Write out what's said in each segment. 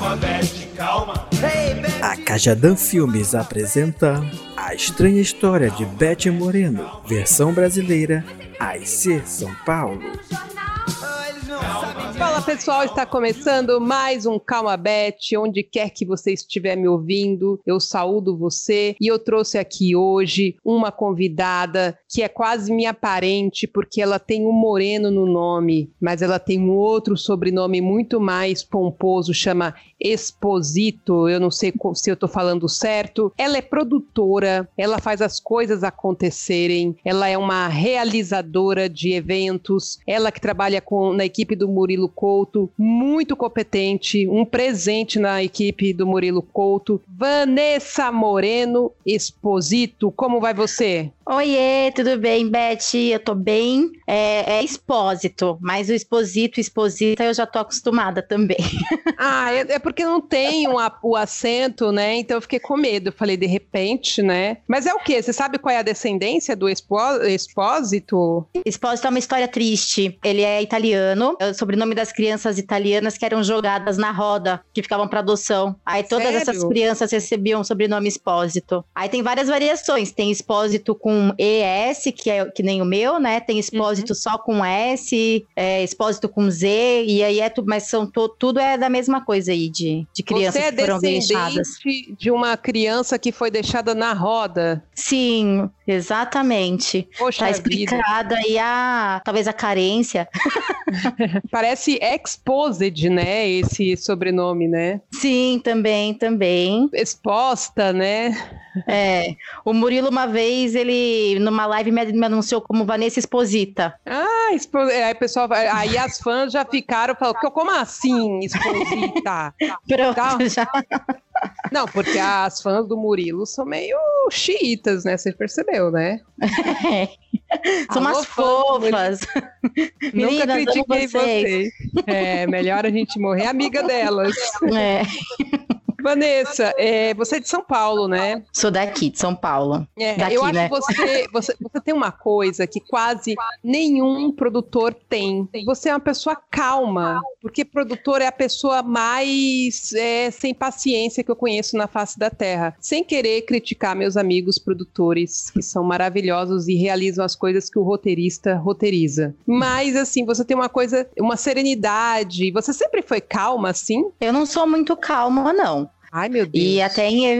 A Cajadã Filmes apresenta A Estranha História de Beth Moreno, versão brasileira, AIC São Paulo. Fala pessoal, está começando mais um Calma Beth, onde quer que você estiver me ouvindo, eu saúdo você e eu trouxe aqui hoje uma convidada que é quase minha parente, porque ela tem um Moreno no nome, mas ela tem um outro sobrenome muito mais pomposo, chama Esposito, eu não sei se eu tô falando certo. Ela é produtora, ela faz as coisas acontecerem, ela é uma realizadora de eventos, ela que trabalha na equipe do Murilo Couto, muito competente, um presente na equipe do Murilo Couto. Vanessa Moreno Esposito, como vai você? Oiê, tudo bem, Beth? Eu tô bem. É Expósito, mas o Exposita eu já tô acostumada também. Ah, é porque não tem o acento, né? Então eu fiquei com medo. Eu falei, de repente, né? Mas é o quê? Você sabe qual é a descendência do Expósito? Expósito é uma história triste. Ele é italiano, é o sobrenome das crianças italianas que eram jogadas na roda, que ficavam para adoção. Aí todas essas crianças recebiam o sobrenome Expósito. Aí tem várias variações. Tem Expósito com ES, que é que nem o meu, né? Tem Expósito só com S, Expósito com Z, e aí mas tudo é da mesma coisa aí, de crianças que foram deixadas. Você é descendente de uma criança que foi deixada na roda? Sim, exatamente. Poxa, tá explicada aí talvez a carência. Parece Exposed, né? Esse sobrenome, né? Sim, também. Exposta, né? O Murilo uma vez, ele numa live me anunciou como Vanessa Esposita. Aí pessoal, aí as fãs já ficaram falando, como assim Esposita? Pronto, já. Não, porque as fãs do Murilo são meio xiitas, né? Você percebeu, né? São umas fofas. Nunca critiquei vocês. Melhor a gente morrer amiga delas. Vanessa, você é de São Paulo, né? Sou daqui, de São Paulo. Daqui, eu acho né? que você tem uma coisa que quase nenhum produtor tem. Você é uma pessoa calma, porque produtor é a pessoa mais sem paciência que eu conheço na face da terra. Sem querer criticar meus amigos produtores, que são maravilhosos e realizam as coisas que o roteirista roteiriza. Mas, assim, você tem uma serenidade. Você sempre foi calma, assim? Eu não sou muito calma, não. Ai, meu Deus. E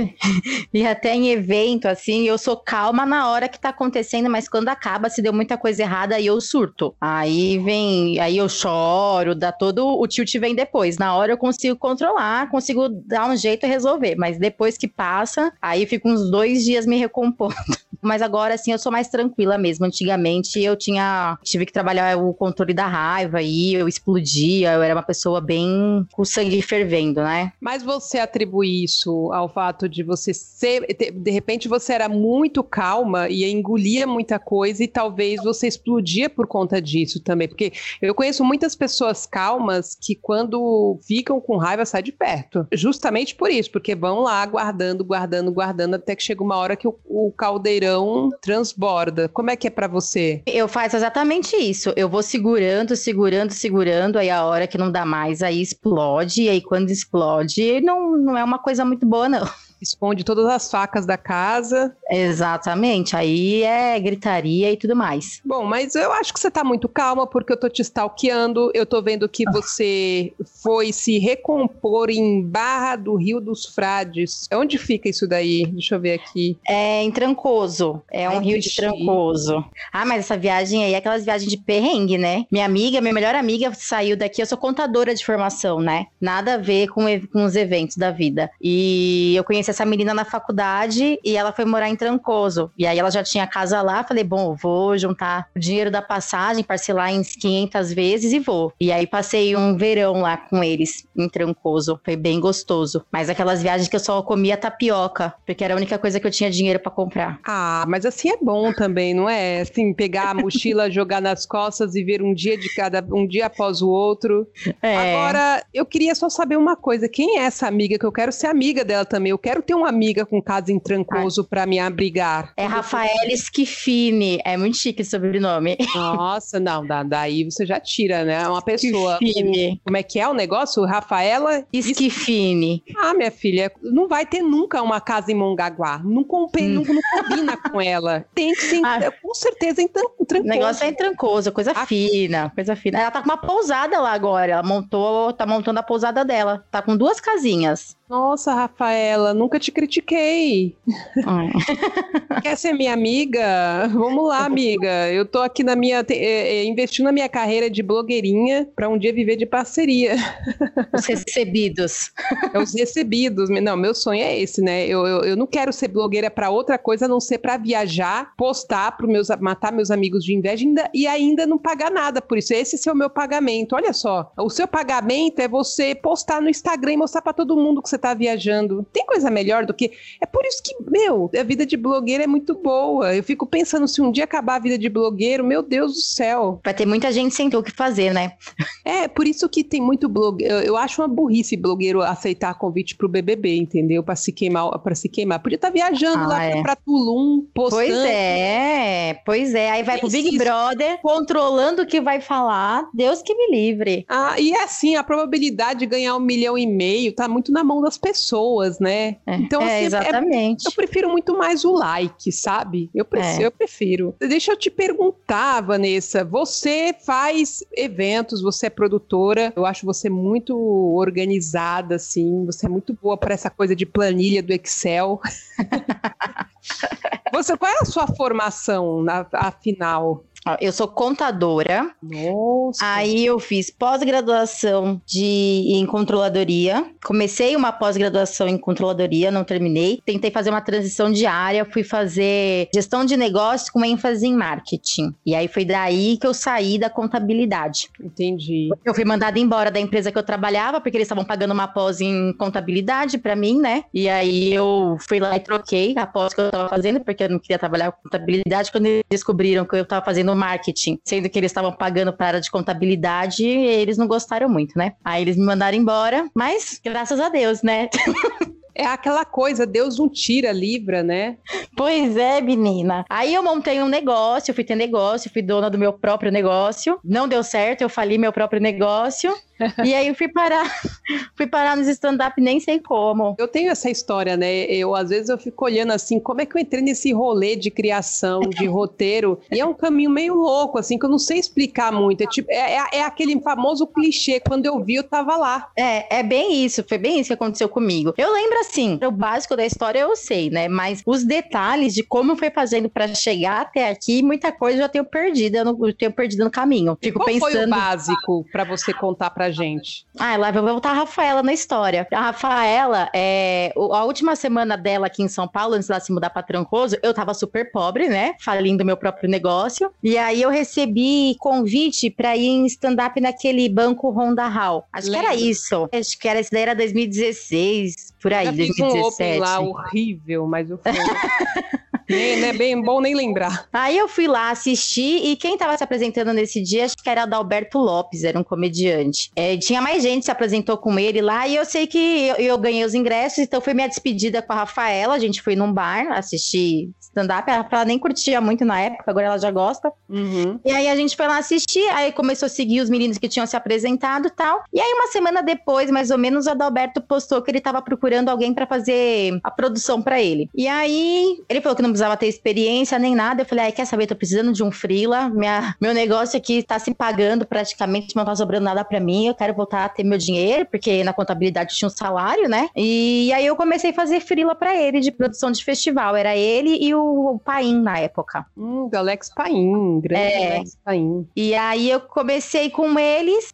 até em evento, assim, eu sou calma na hora que tá acontecendo, mas quando acaba, se deu muita coisa errada, aí eu surto. Aí eu choro, o tilt vem depois. Na hora eu consigo controlar, consigo dar um jeito e resolver, mas depois que passa, aí eu fico uns 2 dias me recompondo. Mas agora, assim, eu sou mais tranquila mesmo. Antigamente, eu tive que trabalhar o controle da raiva e eu explodia, eu era uma pessoa bem com o sangue fervendo, né? Mas você atribui isso ao fato de você de repente você era muito calma e engolia muita coisa e talvez você explodia por conta disso também, porque eu conheço muitas pessoas calmas que quando ficam com raiva saem de perto, justamente por isso, porque vão lá guardando até que chega uma hora que o caldeirão transborda. Como é que é pra você? Eu faço exatamente isso, eu vou segurando, aí a hora que não dá mais, aí explode, e aí quando explode, não é uma coisa muito boa, não. Esconde todas as facas da casa. Exatamente, aí é gritaria e tudo mais. Bom, mas eu acho que você tá muito calma porque eu tô te stalkeando, eu tô vendo que você foi se recompor em Barra do Rio dos Frades. Onde fica isso daí? Deixa eu ver aqui. É em Trancoso, um rio de Trancoso. Mas essa viagem aí é aquelas viagens de perrengue, né? Minha melhor amiga saiu daqui, eu sou contadora de formação, né? Nada a ver com os eventos da vida. E eu conheci essa menina na faculdade e ela foi morar em Trancoso. E aí ela já tinha casa lá, falei, bom, vou juntar o dinheiro da passagem, parcelar em 500 vezes e vou. E aí passei um verão lá com eles, em Trancoso. Foi bem gostoso. Mas aquelas viagens que eu só comia tapioca, porque era a única coisa que eu tinha dinheiro pra comprar. Mas assim é bom também, não é? Assim, pegar a mochila, jogar nas costas e ver um dia após o outro. Agora, eu queria só saber uma coisa. Quem é essa amiga? Que eu quero ser amiga dela também. Eu quero quero ter uma amiga com casa em Trancoso pra me abrigar. É Rafaela Schifini, é muito chique esse sobrenome. Nossa, não, daí você já tira, né? Uma pessoa... Schifini. Como é que é o negócio? Rafaela... Schifini. Ah, minha filha, não vai ter nunca uma casa em Mongaguá. Não combina com ela. Tem que ser, com certeza, em Trancoso. O negócio é em Trancoso, coisa fina. Ela tá com uma pousada lá agora. Ela tá montando a pousada dela. Tá com 2 casinhas. Nossa, Rafaela, nunca te critiquei. Quer ser minha amiga? Vamos lá, amiga. Eu tô aqui investindo na minha carreira de blogueirinha pra um dia viver de parceria. Os recebidos. Os recebidos. Não, meu sonho é esse, né? Eu não quero ser blogueira pra outra coisa, a não ser pra viajar, postar, matar meus amigos de inveja e ainda não pagar nada por isso. Esse é o meu pagamento. Olha só, o seu pagamento é você postar no Instagram e mostrar pra todo mundo que você tá viajando. Tem coisa melhor do que... É por isso que, a vida de blogueiro é muito boa. Eu fico pensando, se um dia acabar a vida de blogueiro, meu Deus do céu. Vai ter muita gente sem ter o que fazer, né? É, por isso que tem muito blogueiro. Eu acho uma burrice blogueiro aceitar convite pro BBB, entendeu? Pra se queimar. Podia estar viajando pra Tulum, postando. Pois é. Aí vai pro Big Brother, controlando o que vai falar. Deus que me livre. E assim, a probabilidade de ganhar 1,5 milhão tá muito na mão das pessoas, né? Então, assim, exatamente. Eu prefiro muito mais o like, sabe? Eu prefiro. Deixa eu te perguntar, Vanessa, você faz eventos, você é produtora, eu acho você muito organizada, assim, você é muito boa para essa coisa de planilha do Excel. Qual é a sua formação, afinal? Eu sou contadora. Nossa. Aí eu fiz pós-graduação em controladoria. Comecei uma pós-graduação em controladoria, não terminei. Tentei fazer uma transição de área, fui fazer gestão de negócios com ênfase em marketing. E aí foi daí que eu saí da contabilidade. Entendi. Eu fui mandada embora da empresa que eu trabalhava, porque eles estavam pagando uma pós em contabilidade pra mim, né? E aí eu fui lá e troquei a pós que eu tava fazendo, porque eu não queria trabalhar com contabilidade. Quando eles descobriram que eu tava fazendo marketing, sendo que eles estavam pagando para a área de contabilidade, eles não gostaram muito, né? Aí eles me mandaram embora, mas graças a Deus, né? É aquela coisa, Deus não tira, livra, né? Pois é, menina. Aí eu montei um negócio, fui ter negócio, fui dona do meu próprio negócio. Não deu certo, eu fali meu próprio negócio. E aí eu fui parar nos stand-up, nem sei como. Eu tenho essa história, né? Às vezes eu fico olhando assim, como é que eu entrei nesse rolê de criação, de roteiro? E é um caminho meio louco, assim, que eu não sei explicar muito. É aquele famoso clichê, quando eu vi, eu tava lá. É bem isso, foi bem isso que aconteceu comigo. Eu lembro assim, o básico da história eu sei, né? Mas os detalhes de como foi fazendo pra chegar até aqui, muita coisa eu já tenho perdido, no caminho. Fico pensando... Qual foi o básico pra você contar pra gente? Lá vou voltar a Rafaela na história. A Rafaela, a última semana dela aqui em São Paulo, antes dela se mudar pra Trancoso, eu tava super pobre, né? Falindo meu próprio negócio. E aí eu recebi convite pra ir em stand-up naquele banco Honda Hall. Acho que era isso. Acho que isso daí era 2016, por aí, 2017. Fiz um open lá horrível, mas eu fui... Não é bem bom nem lembrar. Aí eu fui lá assistir e quem tava se apresentando nesse dia, acho que era Adalberto Lopes, era um comediante. Tinha mais gente que se apresentou com ele lá e eu sei que eu ganhei os ingressos, então foi minha despedida com a Rafaela, a gente foi num bar assistir stand-up, a Rafaela nem curtia muito na época, agora ela já gosta. Uhum. E aí a gente foi lá assistir, aí começou a seguir os meninos que tinham se apresentado e tal. E aí uma semana depois, mais ou menos, o Adalberto postou que ele tava procurando alguém pra fazer a produção pra ele. E aí ele falou que não precisava ter experiência nem nada. Eu falei, quer saber, tô precisando de um freela, meu negócio aqui tá se pagando praticamente, não tá sobrando nada pra mim, eu quero voltar a ter meu dinheiro, porque na contabilidade tinha um salário, né? E aí eu comecei a fazer freela pra ele, de produção de festival, era ele e o Paim na época. Alex Paim, grande Alex Paim. E aí eu comecei com eles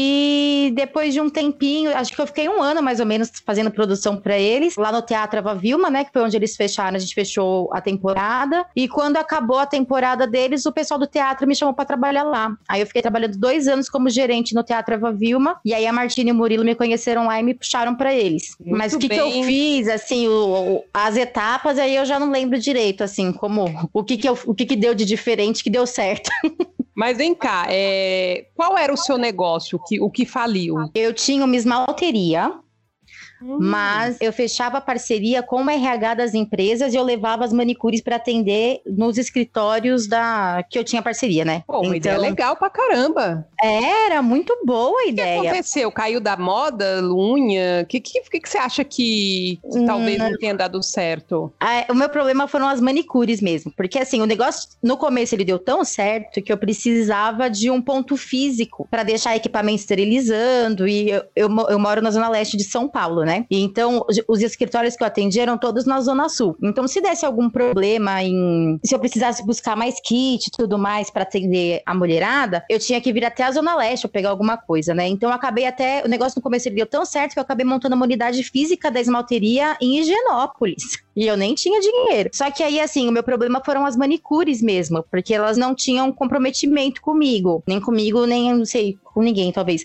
e depois de um tempinho, acho que eu fiquei 1 ano mais ou menos fazendo produção pra eles, lá no Teatro Ava Vilma, né, que foi onde eles fecharam, a gente fechou a temporada, e quando acabou a temporada deles, o pessoal do teatro me chamou pra trabalhar lá. Aí eu fiquei trabalhando 2 anos como gerente no Teatro Ava Vilma, e aí a Martina e o Murilo me conheceram lá e me puxaram pra eles. Muito Mas o que eu fiz, assim, as etapas, aí eu já não lembro direito, assim, como o que deu de diferente que deu certo. Mas vem cá, qual era o seu negócio, o que faliu? Eu tinha uma esmalteria. Mas eu fechava parceria com o RH das empresas e eu levava as manicures para atender nos escritórios que eu tinha parceria, né? Pô, uma ideia legal pra caramba. Era muito boa a ideia. O que aconteceu? Caiu da moda, unha? O que você acha que talvez não tenha dado certo? O meu problema foram as manicures mesmo. Porque assim, o negócio, no começo ele deu tão certo que eu precisava de um ponto físico para deixar equipamento esterilizando. E eu moro na Zona Leste de São Paulo, né? E então, os escritórios que eu atendi eram todos na Zona Sul. Então, se desse algum problema se eu precisasse buscar mais kit e tudo mais para atender a mulherada, eu tinha que vir até a Zona Leste ou pegar alguma coisa, né? Então, eu acabei o negócio no começo ele deu tão certo que eu acabei montando uma unidade física da esmalteria em Higienópolis. E eu nem tinha dinheiro. Só que aí, assim, o meu problema foram as manicures mesmo, porque elas não tinham comprometimento comigo. Nem comigo, nem, não sei, com ninguém, talvez.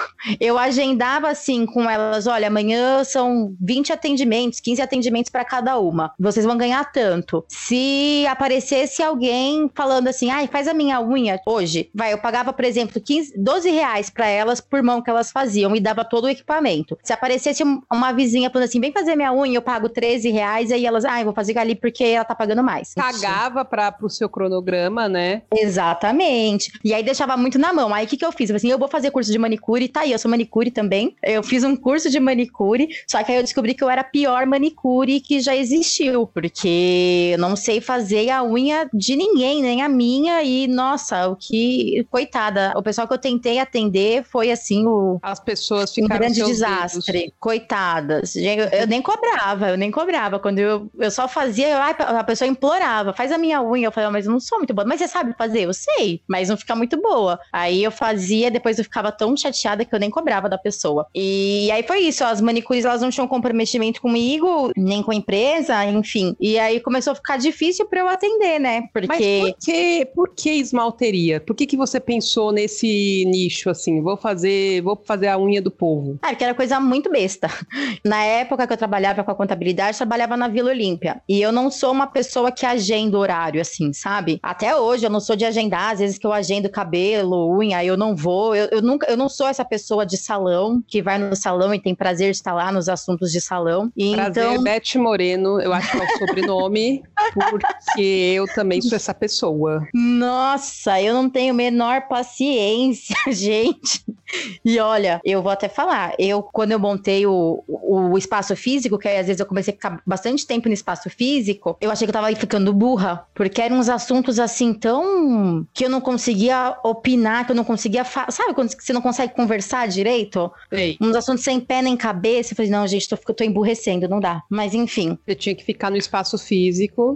Eu agendava, assim, com elas, olha, amanhã são 20 atendimentos, 15 atendimentos para cada uma. Vocês vão ganhar tanto. Se aparecesse alguém falando assim, faz a minha unha hoje, eu pagava, por exemplo, 12 reais para elas por mão que elas faziam e dava todo o equipamento. Se aparecesse uma vizinha falando assim, vem fazer minha unha, eu pago 13 reais, aí elas, eu vou fazer ali porque ela tá pagando mais. Pagava pro seu cronograma, né? Exatamente. E aí deixava muito na mão. Aí o que eu fiz? Eu falei assim, eu vou fazer curso de manicure, tá aí, eu sou manicure também. Eu fiz um curso de manicure, só que aí eu descobri que eu era a pior manicure que já existiu, porque eu não sei fazer a unha de ninguém, nem a minha, e nossa, coitada, o pessoal que eu tentei atender foi assim, as pessoas ficaram um grande desastre. Dedos. Coitadas. Eu nem cobrava. Quando eu só fazia, a pessoa implorava, faz a minha unha. Eu falei, mas eu não sou muito boa. Mas você sabe fazer? Eu sei, mas não fica muito boa. Aí eu fazia, depois eu ficava tão chateada que eu nem cobrava da pessoa. E aí foi isso, as manicures, elas não tinham comprometimento comigo, nem com a empresa, enfim. E aí começou a ficar difícil pra eu atender, né? Porque... Mas por que esmalteria? Por que você pensou nesse nicho, assim? Vou fazer a unha do povo? Porque era coisa muito besta. Na época que eu trabalhava com a contabilidade, trabalhava na Vila Olímpia. E eu não sou uma pessoa que agenda horário, assim, sabe? Até hoje eu não sou de agendar. Às vezes que eu agendo cabelo, unha, eu não vou. Eu não sou essa pessoa de salão, que vai no salão e tem prazer de estar lá nos assuntos de salão. E prazer, então... Beth Moreno, eu acho que é o sobrenome, porque eu também sou essa pessoa. Nossa, eu não tenho a menor paciência, gente. E olha, eu vou até falar, quando eu montei o espaço físico, que aí, às vezes eu comecei a ficar bastante tempo no espaço físico, eu achei que eu tava ficando burra, porque eram uns assuntos assim tão... que eu não conseguia opinar, que eu não conseguia... Sabe quando você não consegue conversar direito? Sei. Uns assuntos sem pé nem cabeça. Eu falei, não, gente, tô emburrecendo, não dá. Mas enfim. Você tinha que ficar no espaço físico.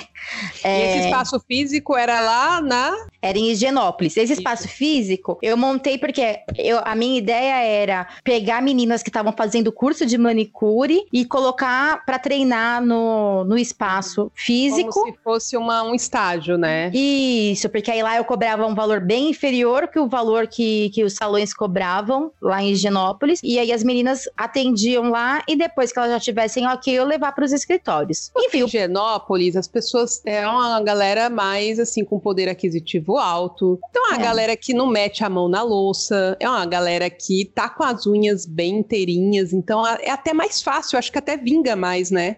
E esse espaço físico era lá Era em Higienópolis. Esse espaço físico, eu montei porque a minha ideia era pegar meninas que estavam fazendo curso de manicure e colocar pra treinar no espaço físico. Como se fosse um estágio, né? Isso, porque aí lá eu cobrava um valor bem inferior que o valor que os salões cobravam lá em Higienópolis. E aí as meninas atendiam lá e depois que elas já tivessem ok, eu levar pros escritórios. Enfim, em Higienópolis, as pessoas é uma galera mais assim com poder aquisitivo alto. Então é uma galera que não mete a mão na louça, é uma galera que tá com as unhas bem inteirinhas, então é até mais fácil, acho que até vinga mais, né?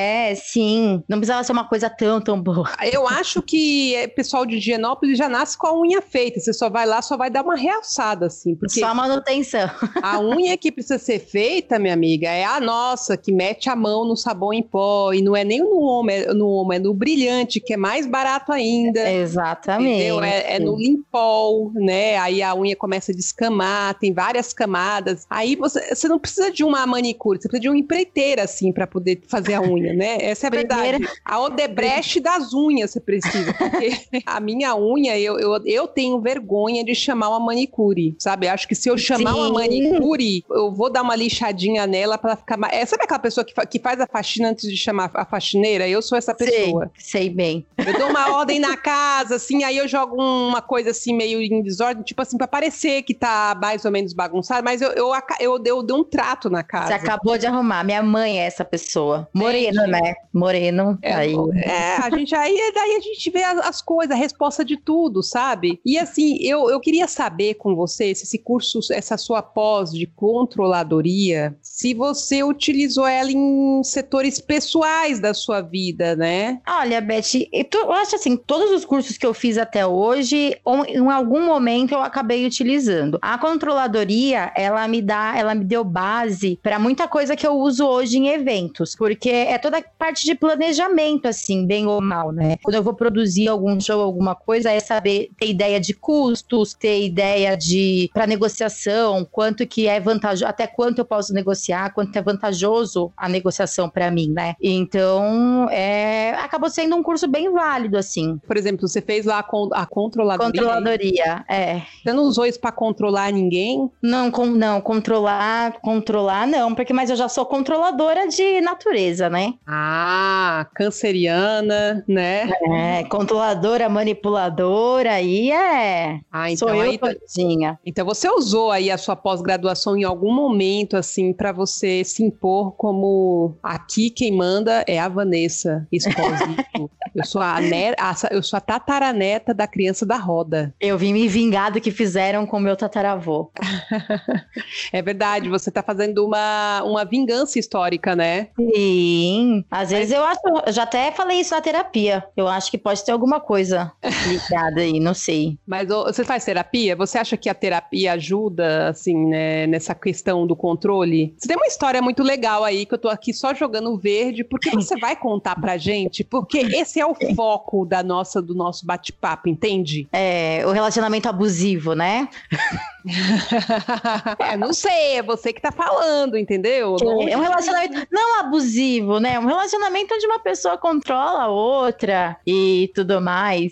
Sim. Não precisava ser uma coisa tão boa. Eu acho que o pessoal de Higienópolis já nasce com a unha feita, você só vai lá, só vai dar uma realçada, assim. Porque só a manutenção. A unha que precisa ser feita, minha amiga, é a nossa, que mete a mão no sabão em pó, e não é nem no homem, é no brilhante, que é mais barato ainda. Exatamente. Entendeu? É no limpol, né? Aí a unha começa a descamar, tem várias camadas. Aí você não precisa de uma manicure, você precisa de uma empreiteira, assim, pra poder fazer a unha, né? Essa é a verdade. A Odebrecht das unhas você precisa, porque a minha unha, eu tenho vergonha de chamar uma manicure, sabe? Acho que se eu chamar uma manicure, eu vou dar uma lixadinha nela pra ficar mais... Sabe aquela pessoa que faz a faxina antes de chamar a faxineira? Eu sou essa pessoa. sei bem. Eu dou uma ordem na casa, assim, aí eu jogo uma coisa assim, meio em desordem, tipo assim, pra parecer que tá mais ou menos bagunçado, mas eu dei um trato na casa. Você acabou de arrumar. Minha mãe é essa pessoa. Moreno, né? Moreno. Daí a gente vê as coisas, a resposta de tudo, sabe? E assim, eu queria saber com você, se esse curso, essa sua pós de controladoria, se você utilizou ela em setores pessoais da sua vida, né? Olha, Beth, eu acho assim, todos os cursos que eu fiz até hoje, em algum momento eu acabei utilizando. A controladoria, ela me deu base para muita coisa que eu uso hoje em eventos, porque é toda a parte de planejamento, assim, bem ou mal, né? Quando eu vou produzir algum show, alguma coisa, é saber ter ideia de custos, ter ideia para negociação, quanto que é vantajoso, até quanto eu posso negociar, quanto é vantajoso a negociação para mim, né? Então, acabou sendo um curso bem válido, assim. Por exemplo, você fez lá a controladoria. Controladoria, Você não usou isso para controlar ninguém? Não, controlar não, mas eu já sou controladora de natureza, né? Ah, canceriana, né? Controladora, manipuladora, aí então sou eu todinha. Então você usou aí a sua pós-graduação em algum momento, assim, para você se impor como aqui quem manda é a Vanessa Esposito. Eu sou a tataraneta da criança da roda. Eu vim me vingar do que fizeram com o meu tataravô. É verdade, você tá fazendo uma vingança histórica, né? Sim, às vezes eu já até falei isso na terapia, eu acho que pode ter alguma coisa ligada aí, não sei. Mas você faz terapia? Você acha que a terapia ajuda, assim, né, nessa questão do controle? Você tem uma história muito legal aí, que eu tô aqui só jogando verde, porque você vai contar pra gente? Porque esse é o foco do nosso bate-papo, entende? O relacionamento abusivo, né? Não sei, é você que tá falando, entendeu? É um relacionamento não abusivo, né? Um relacionamento onde uma pessoa controla a outra e tudo mais.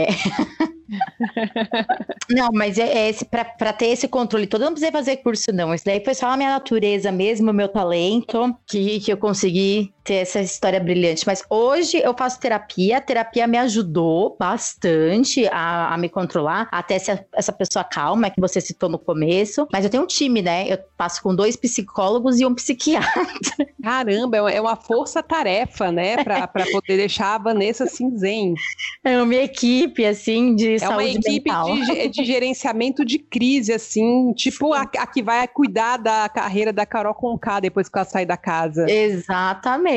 Não, mas pra ter esse controle todo, eu não precisei fazer curso, não. Isso daí foi só a minha natureza mesmo, o meu talento, que eu consegui ter essa história brilhante. Mas hoje eu faço terapia, a terapia me ajudou bastante a me controlar, até essa pessoa calma que você citou no começo. Mas eu tenho um time, né? Eu passo com 2 psicólogos e um psiquiatra. Caramba, é uma força-tarefa, né? Pra poder deixar a Vanessa assim zen. É uma equipe, assim, de saúde mental. É uma equipe de gerenciamento de crise, assim, tipo a que vai cuidar da carreira da Carol Conká depois que ela sair da casa. Exatamente.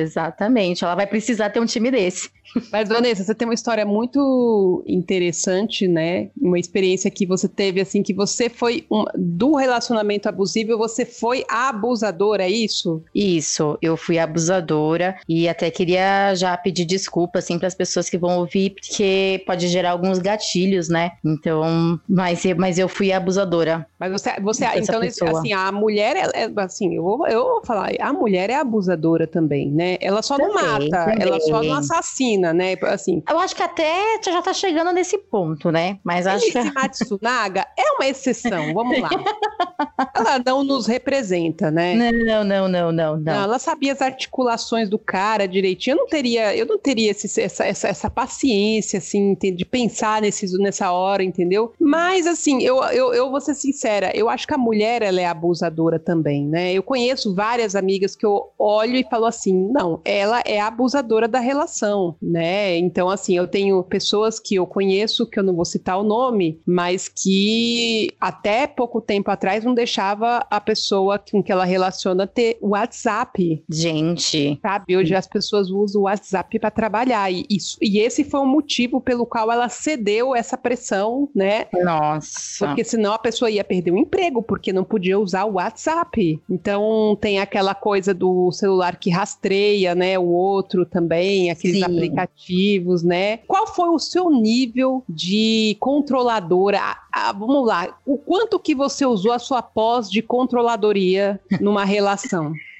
Ela vai precisar ter um time desse. Mas, Vanessa, você tem uma história muito interessante, né? Uma experiência que você teve, assim, que você foi do relacionamento abusivo, você foi a abusadora, é isso? Isso, eu fui abusadora e até queria já pedir desculpa, assim, para as pessoas que vão ouvir, porque pode gerar alguns gatilhos, né? Então, mas eu fui abusadora. Mas você então, assim, a mulher, assim, eu vou falar, a mulher é abusadora também, né? Ela só não mata, ela só não assassina, né? Assim, eu acho que até já tá chegando nesse ponto, né? Mas acho que Matsunaga é uma exceção, vamos lá. Ela não nos representa, né? Não. Ela sabia as articulações do cara direitinho. Eu não teria essa paciência, assim, de pensar nessa hora, entendeu? Mas, assim, eu vou ser sincera, eu acho que a mulher, ela é abusadora também, né? Eu conheço várias amigas que eu olho e falo assim, não, ela é a abusadora da relação, né? Então, assim, eu tenho pessoas que eu conheço, que eu não vou citar o nome, mas que até pouco tempo atrás não deixava a pessoa com que ela relaciona ter WhatsApp. Gente. Sabe? Hoje as pessoas usam o WhatsApp para trabalhar. E esse foi o motivo pelo qual ela cedeu essa pressão, né? Nossa. Porque senão a pessoa ia perder o emprego, porque não podia usar o WhatsApp. Então tem aquela coisa do celular que rastreia, né? O outro também, aqueles aplicativos, né? Qual foi o seu nível de controladora? Vamos lá, o quanto que você usou a sua pós de controladoria numa relação?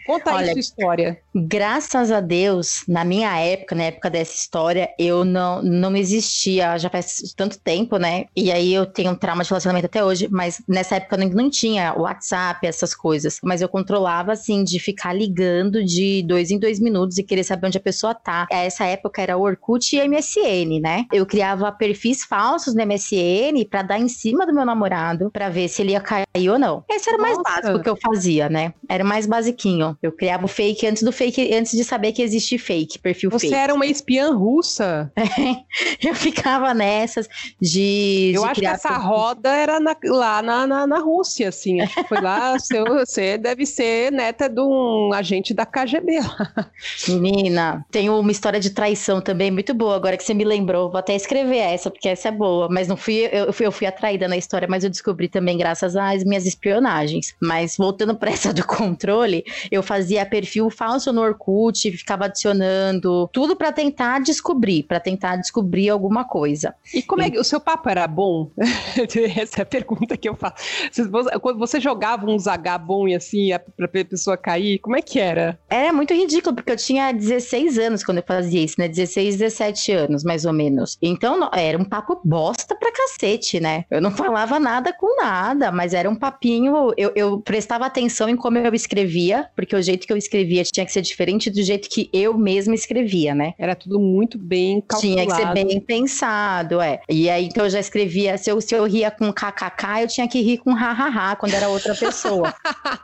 Conta aí sua história. Graças a Deus, na minha época, na época dessa história, eu não existia, já faz tanto tempo, né? E aí eu tenho um trauma de relacionamento até hoje, mas nessa época não tinha WhatsApp, essas coisas. Mas eu controlava, assim, de ficar ligando de 2 em 2 minutos e querer saber onde a pessoa tá. Essa época era Orkut e MSN, né? Eu criava perfis falsos no MSN pra dar em cima do meu namorado, pra ver se ele ia cair ou não. Esse era o mais básico que eu fazia, né? Era o mais basiquinho. Eu criava o fake antes de saber que existe fake, perfil fake. Você era uma espiã russa? Eu ficava nessas de Eu acho que essa roda era lá na Rússia, assim. Acho que foi lá, você deve ser neta de um agente da KGB lá. Menina, tem uma história de traição também muito boa, agora que você me lembrou. Vou até escrever essa, porque essa é boa. Mas não fui eu fui atraída na história, mas eu descobri também graças às minhas espionagens. Mas voltando pra essa do controle, eu fazia perfil falso no Orkut, ficava adicionando tudo pra tentar descobrir alguma coisa. E como é que o seu papo era bom? Essa é a pergunta que eu faço. Quando você jogava um H bom e assim, pra pessoa cair, como é que era? Era muito ridículo, porque eu tinha 16 anos quando eu fazia isso, né? 16, 17 anos, mais ou menos. Então, era um papo bosta pra cacete, né? Eu não falava nada com nada, mas era um papinho... Eu prestava atenção em como eu escrevia, porque o jeito que eu escrevia tinha que ser diferente do jeito que eu mesma escrevia, né? Era tudo muito bem calculado. Tinha que ser bem pensado, E aí, então, eu já escrevia... Se eu ria com kkk, eu tinha que rir com hahaha, quando era outra pessoa.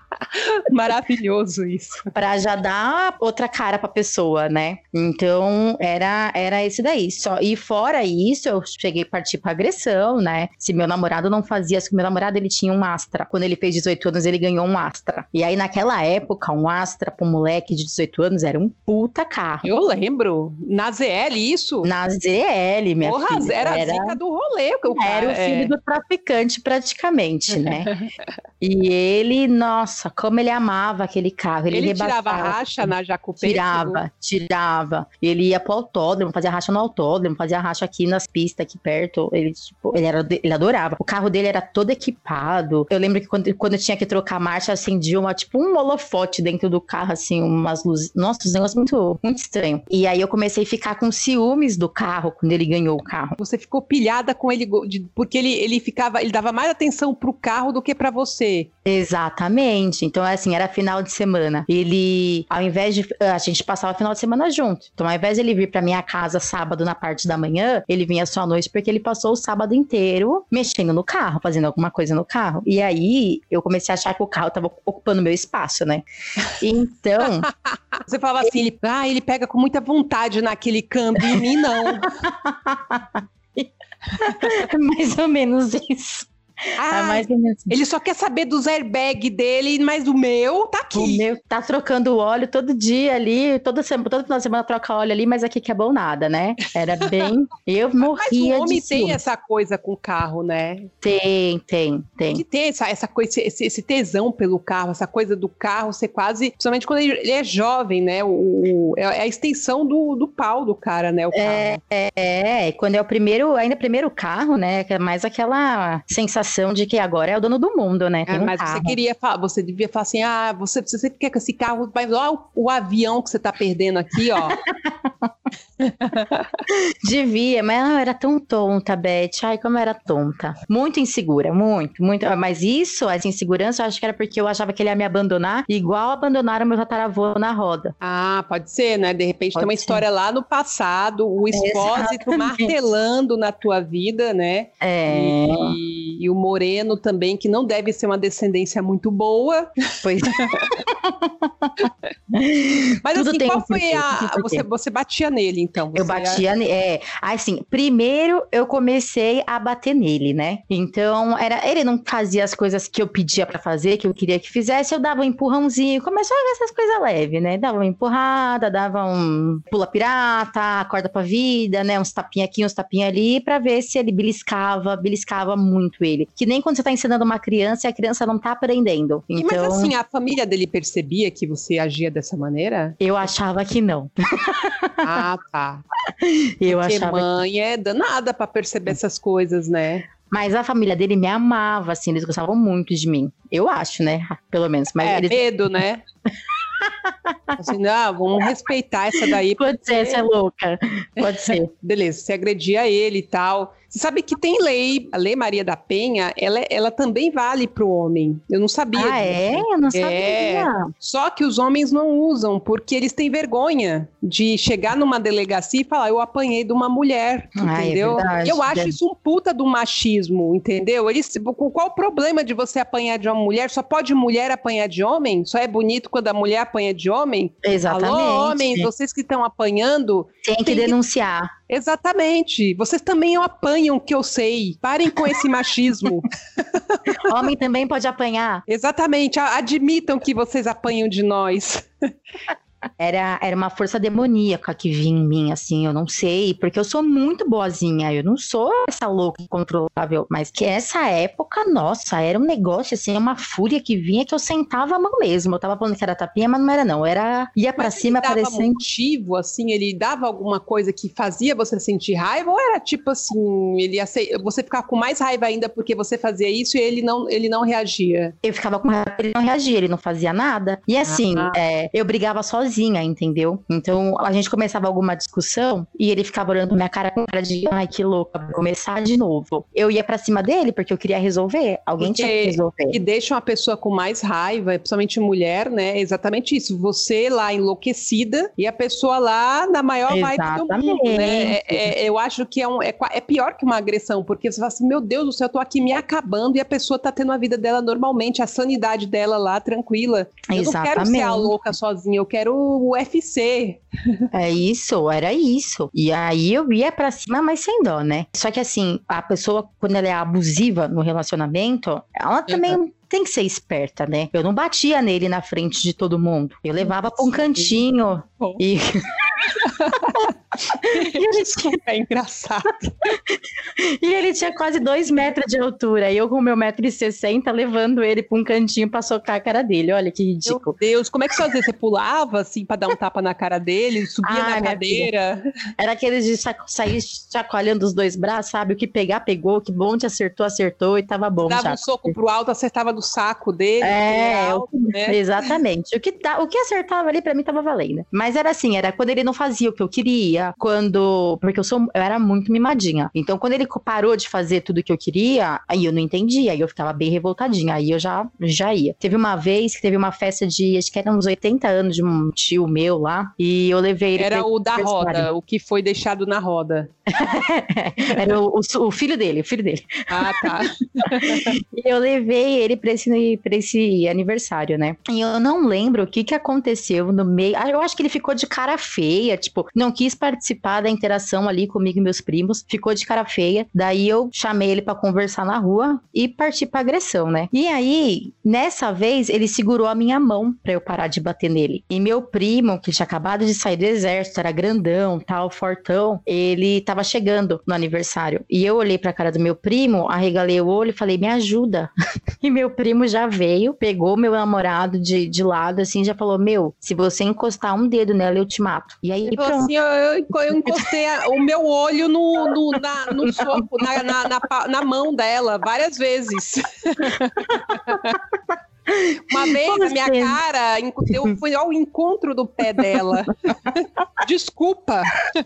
Maravilhoso isso. Pra já dar outra cara pra pessoa, né? Então, era esse daí. E fora isso, eu cheguei a partir pra agressão, né? Se meu namorado não fazia... Se meu namorado, ele tinha um Astra. Quando ele fez 18 anos, ele ganhou um Astra. E aí, naquela época, um Astra pra um moleque de 18 anos era um puta carro. Eu lembro. Na ZL, isso? Na ZL, minha filha. Era a zica do rolê. Era o filho do traficante, praticamente, né? E ele, nossa, como ele amava aquele carro. Ele tirava racha na Jacupé? Tirava. Ele ia pro autódromo, fazia racha no autódromo, fazia racha aqui nas pistas, aqui perto. Ele adorava. O carro dele era todo equipado. Eu lembro que quando eu tinha que trocar a marcha, acendia um holofote dentro do carro, assim, umas luzes. Nossa, um negócio muito, muito estranho. E aí eu comecei a ficar com ciúmes do carro, quando ele ganhou o carro. Você ficou pilhada com ele, porque ele dava mais atenção pro carro do que pra você. Exatamente. Então, assim, era final de semana. Ele, ao invés de... A gente passava o final de semana junto. Então, ao invés de ele vir pra minha casa sábado na parte da manhã, ele vinha só à noite, porque ele passou o sábado inteiro mexendo no carro, fazendo alguma coisa no carro. E aí, eu comecei a achar que o carro tava ocupando meu espaço, né? Então... Você falava assim, ele pega com muita vontade naquele câmbio, em mim não. Mais ou menos isso. Ele só quer saber dos airbags dele, mas o meu tá aqui. O meu tá trocando óleo todo dia ali, todo final de semana troca óleo ali, mas aqui que é bom nada, né? Era bem... Eu morria de ciúme. Mas o homem tem essa coisa com o carro, né? Tem. Que tem essa coisa, esse tesão pelo carro, essa coisa do carro ser quase... Principalmente quando ele é jovem, né? É a extensão do pau do cara, né? O carro. Quando é o primeiro carro, né? Que é mais aquela sensação de que agora é o dono do mundo, né? Tem um mas carro. você devia falar assim, você quer que esse carro, mas ó, o avião que você tá perdendo aqui, ó. Devia, mas eu era tão tonta, Beth. Ai, como eu era tonta. Muito insegura, muito. Mas essa insegurança, eu acho que era porque eu achava que ele ia me abandonar, igual abandonaram meu tataravô na roda. Ah, pode ser, né? De repente tem uma história lá no passado, o Expósito martelando na tua vida, né? E o Moreno também, que não deve ser uma descendência muito boa. Pois Mas tudo assim, qual foi Você batia nele, então? Eu batia nele. Assim, primeiro eu comecei a bater nele, né? Então, ele não fazia as coisas que eu pedia pra fazer, que eu queria que fizesse, eu dava um empurrãozinho, começou a ver essas coisas leves, né? Dava uma empurrada, dava um pula pirata, acorda pra vida, né? Uns tapinha aqui, uns tapinha ali, pra ver se ele beliscava muito ele. Que nem quando você tá ensinando uma criança e a criança não tá aprendendo. Então... Mas assim, a família dele percebia que você agia dessa maneira? Eu achava que não. Ah, tá. Porque mãe é danada pra perceber essas coisas, né? Mas a família dele me amava, assim, eles gostavam muito de mim. Eu acho, né? Pelo menos. Mas eles... medo, né? Assim, não, vamos respeitar essa daí. Pode ser, essa é louca. Pode ser. Beleza, você agredia ele e tal. Você sabe que tem lei, a Lei Maria da Penha, ela também vale para o homem. Eu não sabia disso. Eu não sabia. Só que os homens não usam, porque eles têm vergonha de chegar numa delegacia e falar, eu apanhei de uma mulher, entendeu? É verdade. Eu acho isso um puta do machismo, entendeu? Qual o problema de você apanhar de uma mulher? Só pode mulher apanhar de homem? Só é bonito quando a mulher apanha de homem? Exatamente. Alô, homens, vocês que estão apanhando... Tem que denunciar. Exatamente. Vocês também apanham, que eu sei. Parem com esse machismo. Homem também pode apanhar. Exatamente. Admitam que vocês apanham de nós. Era uma força demoníaca que vinha em mim, assim, eu não sei, porque eu sou muito boazinha, eu não sou essa louca incontrolável, mas que essa época, nossa, era um negócio, assim, uma fúria que vinha que eu sentava a mão mesmo, eu tava falando que era tapinha, mas não era não, ia pra cima, parecendo... Ele dava motivo, assim, ele dava alguma coisa que fazia você sentir raiva, ou era tipo assim, você ficava com mais raiva ainda porque você fazia isso e ele não reagia? Eu ficava com raiva, ele não reagia, ele não fazia nada, e assim, eu brigava sozinha, entendeu? Então, a gente começava alguma discussão e ele ficava olhando pra minha cara com cara de ai, que louca, vou começar de novo. Eu ia pra cima dele porque eu queria resolver. Alguém tinha que resolver. E deixa uma pessoa com mais raiva, principalmente mulher, né? Exatamente isso. Você lá enlouquecida e a pessoa lá na maior vibe do mundo, né? Eu acho que é pior que uma agressão, porque você fala assim, meu Deus do céu, eu tô aqui me acabando e a pessoa tá tendo a vida dela normalmente, a sanidade dela lá, tranquila. Eu não quero ser a louca sozinha, eu quero o UFC. Era isso. E aí eu ia pra cima, mas sem dó, né? Só que assim, a pessoa, quando ela é abusiva no relacionamento, ela também tem que ser esperta, né? Eu não batia nele na frente de todo mundo. Eu levava pra um cantinho e... É engraçado. E ele tinha quase 2 metros de altura. E eu com meu 1,60 m levando ele pra um cantinho pra socar a cara dele. Olha que ridículo. Meu Deus, como é que você fazia? Você pulava assim pra dar um tapa na cara dele? Subia na cadeira? Era aqueles de sair chacoalhando os 2 braços, sabe? O que pegar, pegou. O que bom te acertou e tava bom. Dava um soco pro alto, acertava no saco dele. Alto, né? Exatamente. O que acertava ali pra mim tava valendo. Mas era assim, era quando ele não fazia o que eu queria, porque eu era muito mimadinha. Então, quando ele parou de fazer tudo o que eu queria, aí eu não entendia, aí eu ficava bem revoltadinha, aí eu já ia. Teve uma vez que teve uma festa de, acho que era uns 80 anos de um tio meu lá, e eu levei ele... Era o da roda, o que foi deixado na roda. Era o filho dele, Ah, tá. E eu levei ele pra esse aniversário, né? E eu não lembro o que aconteceu no meio. Eu acho que ele ficou de cara feia, tipo, não quis participar da interação ali comigo e meus primos, ficou de cara feia. Daí eu chamei ele pra conversar na rua e parti pra agressão, né? E aí, nessa vez, ele segurou a minha mão pra eu parar de bater nele. E meu primo, que tinha acabado de sair do exército, era grandão, tal, fortão, ele tava chegando no aniversário. E eu olhei pra cara do meu primo, arregalei o olho e falei, me ajuda. E meu primo já veio, pegou meu namorado de lado, assim, já falou, se você encostar um dedo nela, eu te mato. E aí, pronto. Assim, eu encostei o meu olho no soco, na mão dela, várias vezes. Uma vez na minha cara, eu fui ao encontro do pé dela. Desculpa.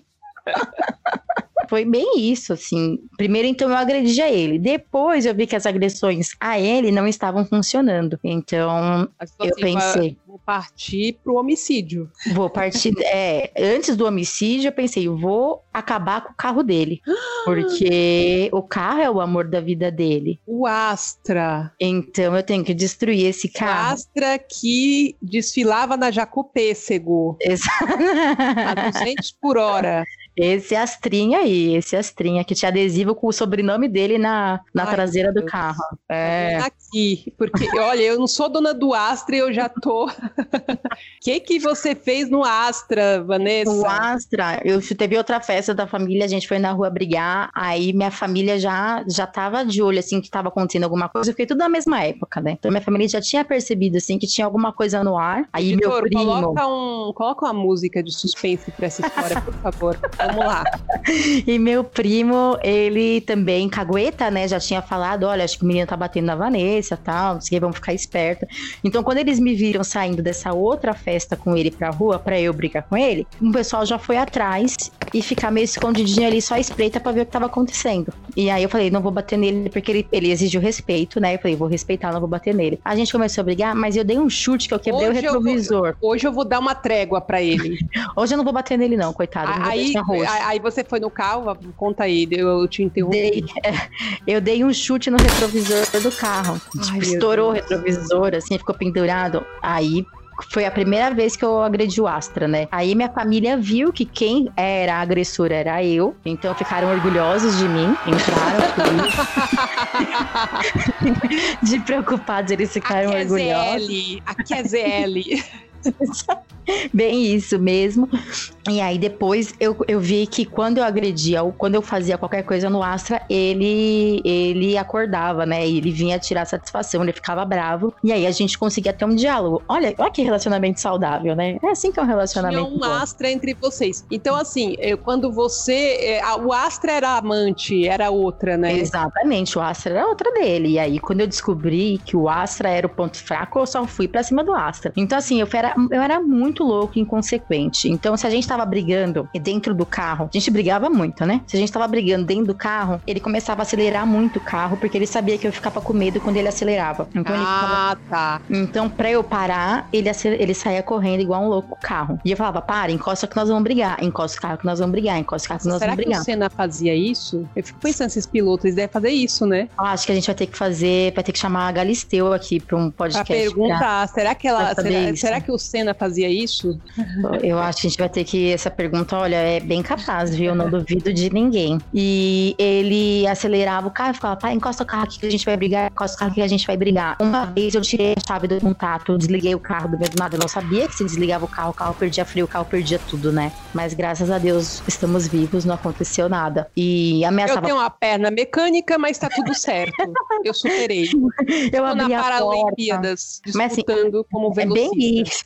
Foi bem isso, assim. Primeiro, então, eu agredi a ele. Depois, eu vi que as agressões a ele não estavam funcionando. Então, eu pensei... Vou partir pro homicídio. Vou partir... antes do homicídio, eu pensei, vou acabar com o carro dele. Porque o carro é o amor da vida dele. O Astra. Então, eu tenho que destruir esse carro. O Astra que desfilava na Jacopêssego. Exato. A 200 por hora. Esse Astrinha que tinha adesivo com o sobrenome dele na traseira do carro. Aqui, porque, olha, eu não sou dona do Astra e eu já tô... O que você fez no Astra, Vanessa? No Astra, teve outra festa da família, a gente foi na rua brigar, aí minha família já tava de olho, assim, que tava acontecendo alguma coisa, eu fiquei tudo na mesma época, né? Então minha família já tinha percebido, assim, que tinha alguma coisa no ar, aí Vitor, meu primo... Coloca uma música de suspense pra essa história, por favor. Vamos lá. E meu primo, ele também, cagueta, né? Já tinha falado, olha, acho que o menino tá batendo na Vanessa cabeça, tal, não sei o que, vamos ficar esperto. Então, quando eles me viram saindo dessa outra festa com ele pra rua, pra eu brigar com ele, o pessoal já foi atrás e ficar meio escondidinho ali, só espreita pra ver o que tava acontecendo. E aí eu falei, não vou bater nele, porque ele exigiu respeito, né? Eu falei, vou respeitar, não vou bater nele. A gente começou a brigar, mas eu dei um chute que eu quebrei o retrovisor. Hoje eu vou dar uma trégua pra ele. Hoje eu não vou bater nele não, coitado. Aí você foi no carro, conta aí, eu te interrompi. Eu dei um chute no retrovisor do carro. Estourou o retrovisor, assim, ficou pendurado. Aí foi a primeira vez que eu agredi o Astra, né? Aí minha família viu que quem era a agressora era eu. Então ficaram orgulhosos de mim. Entraram de preocupados, eles ficaram orgulhosos. Aqui é ZL. Bem isso mesmo. E aí depois eu vi que quando eu agredia ou quando eu fazia qualquer coisa no Astra, ele acordava, né? E ele vinha tirar satisfação, ele ficava bravo. E aí a gente conseguia ter um diálogo. Olha que relacionamento saudável, né? É assim que é um relacionamento. Tinha um Astra entre vocês. Então assim, quando o Astra era amante, era outra, né? Exatamente, o Astra era outra dele. E aí quando eu descobri que o Astra era o ponto fraco, eu só fui pra cima do Astra. Então assim, eu era muito louco e inconsequente. Então se a gente tava brigando dentro do carro, a gente brigava muito, né? Se a gente tava brigando dentro do carro, ele começava a acelerar muito o carro, porque ele sabia que eu ficava com medo quando ele acelerava. Então tá. Então pra eu parar, ele saía correndo igual um louco com o carro. E eu falava, para, encosta que nós vamos brigar, encosta o carro que nós vamos brigar, encosta o carro que nós vamos brigar. Será que o Senna fazia isso? Eu fico pensando, esses pilotos, eles devem fazer isso, né? Acho que a gente vai ter que chamar a Galisteu aqui pra um podcast. Pra perguntar, será que o Senna fazia isso? Eu acho que a gente vai ter que... Essa pergunta, olha, é bem capaz, viu? Eu não duvido de ninguém. E ele acelerava o carro e ficava, pai, encosta o carro aqui que a gente vai brigar, encosta o carro aqui que a gente vai brigar. Uma vez eu tirei a chave do contato, desliguei o carro do meio do nada. Eu não sabia que se desligava o carro perdia frio, o carro perdia tudo, né? Mas graças a Deus estamos vivos, não aconteceu nada. E ameaçava... Eu tenho uma perna mecânica, mas tá tudo certo. Eu superei. Eu abri na a Paralimpíadas, porta. disputando assim, como velocista. É bem isso.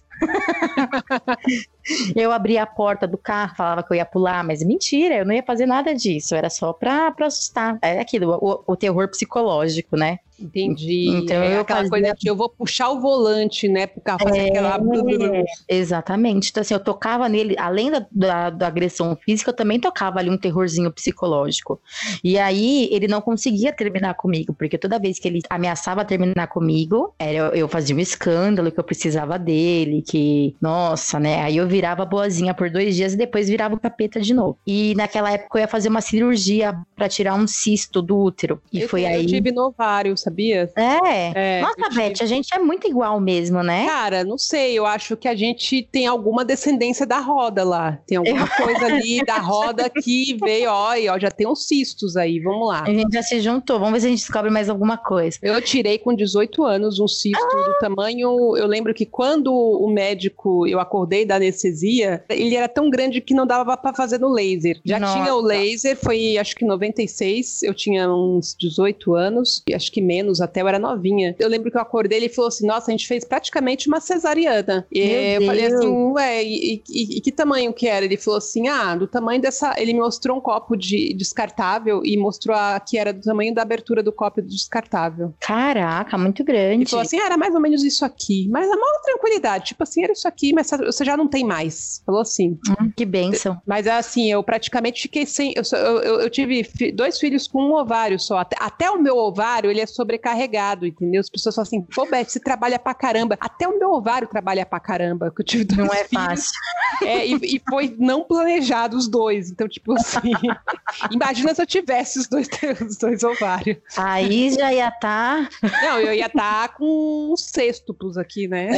Eu abria a porta do carro, falava que eu ia pular, mas mentira, eu não ia fazer nada disso, era só pra assustar. É aquilo, o terror psicológico, né? Entendi. Então aquela coisa de eu vou puxar o volante, né, pro carro fazer aquela... Exatamente. Então assim, eu tocava nele, além da agressão física, eu também tocava ali um terrorzinho psicológico. E aí, ele não conseguia terminar comigo, porque toda vez que ele ameaçava terminar comigo, eu fazia um escândalo, que eu precisava dele, que, nossa, né, aí eu virava boazinha por 2 dias e depois virava o capeta de novo. E naquela época eu ia fazer uma cirurgia pra tirar um cisto do útero. E eu tive no ovário, sabia? Nossa, Beth, a gente é muito igual mesmo, né? Cara, não sei, eu acho que a gente tem alguma descendência da roda lá. Tem alguma coisa ali da roda que veio, ó, já tem uns cistos aí, vamos lá. A gente já se juntou, vamos ver se a gente descobre mais alguma coisa. Eu tirei com 18 anos um cisto do tamanho, eu lembro que quando o médico, eu acordei da anestesia, ele era tão grande que não dava pra fazer no laser. Já tinha o laser, foi acho que em 96, eu tinha uns 18 anos, acho que menos, até eu era novinha. Eu lembro que eu acordei, ele falou assim, nossa, a gente fez praticamente uma cesariana. E eu falei assim, ué, e que tamanho que era? Ele falou assim, do tamanho dessa... Ele me mostrou um copo descartável e mostrou que era do tamanho da abertura do copo descartável. Caraca, muito grande. Ele falou assim, era mais ou menos isso aqui. Mas a maior tranquilidade, tipo assim, era isso aqui, mas você já não tem mais. Falou assim. Que bênção. Mas assim, eu praticamente fiquei sem... Eu tive 2 filhos com um ovário só. Até o meu ovário, ele é sobrecarregado, entendeu? As pessoas falam assim, pô, Beth, você trabalha pra caramba. Até o meu ovário trabalha pra caramba, que eu tive 2 filhos. Não é fácil. E foi não planejado os 2. Então, tipo assim, imagina se eu tivesse os dois ovários. Aí já ia estar... Não, eu ia estar com uns sextuplos aqui, né?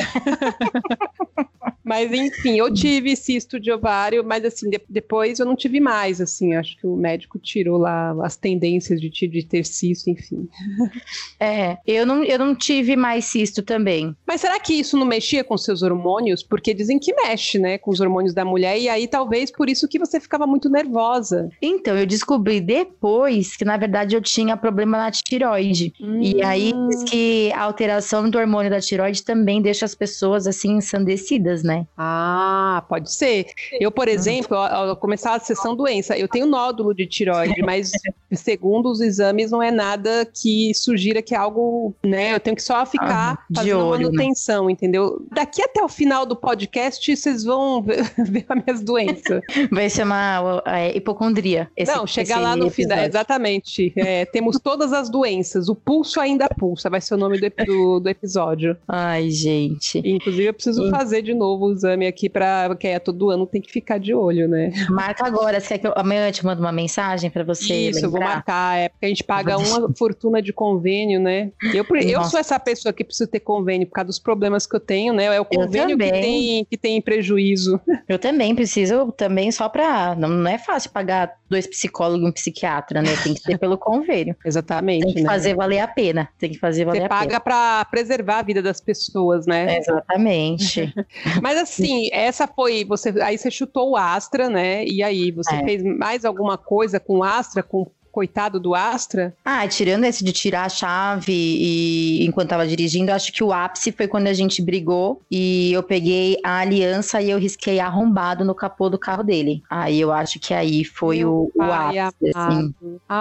Mas enfim, eu tive cisto de ovário, mas assim, depois eu não tive mais, assim, acho que o médico tirou lá as tendências de ter cisto, enfim. Eu não tive mais cisto também. Mas será que isso não mexia com seus hormônios? Porque dizem que mexe, né, com os hormônios da mulher, e aí talvez por isso que você ficava muito nervosa. Então, eu descobri depois que, na verdade, eu tinha problema na tireoide. E aí, diz que a alteração do hormônio da tireoide também deixa as pessoas, assim, ensandecidas, né? né? Ah, pode ser. Eu, por exemplo, ao começar a sessão doença, eu tenho nódulo de tireoide, mas segundo os exames não é nada que sugira que é algo, né? Eu tenho que só ficar fazendo olho, manutenção, né? Entendeu? Daqui até o final do podcast, vocês vão ver as minhas doenças. Vai chamar hipocondria. Chegar lá no final, exatamente. Temos todas as doenças. O pulso ainda pulsa, vai ser o nome do episódio. Ai, gente. Inclusive, eu preciso fazer de novo o exame aqui, porque todo ano tem que ficar de olho, né? Marca agora. Você quer que amanhã eu te mando uma mensagem pra você Isso, lembrar? eu vou marcar. Porque a gente paga uma fortuna de convênio, né? Eu sou essa pessoa que precisa ter convênio por causa dos problemas que eu tenho, né? É o convênio que tem prejuízo. Eu também preciso, só pra... Não é fácil pagar 2 psicólogos e um psiquiatra, né? Tem que ser pelo convênio. Exatamente. Tem que fazer valer a pena. Você paga pra preservar a vida das pessoas, né? Exatamente. Mas assim, essa foi... Aí você chutou o Astra, né? E aí, você fez mais alguma coisa com o Astra, coitado do Astra? Tirando esse de tirar a chave e enquanto tava dirigindo, acho que o ápice foi quando a gente brigou e eu peguei a aliança e eu risquei arrombado no capô do carro dele. Aí eu acho que aí foi o ápice, assim,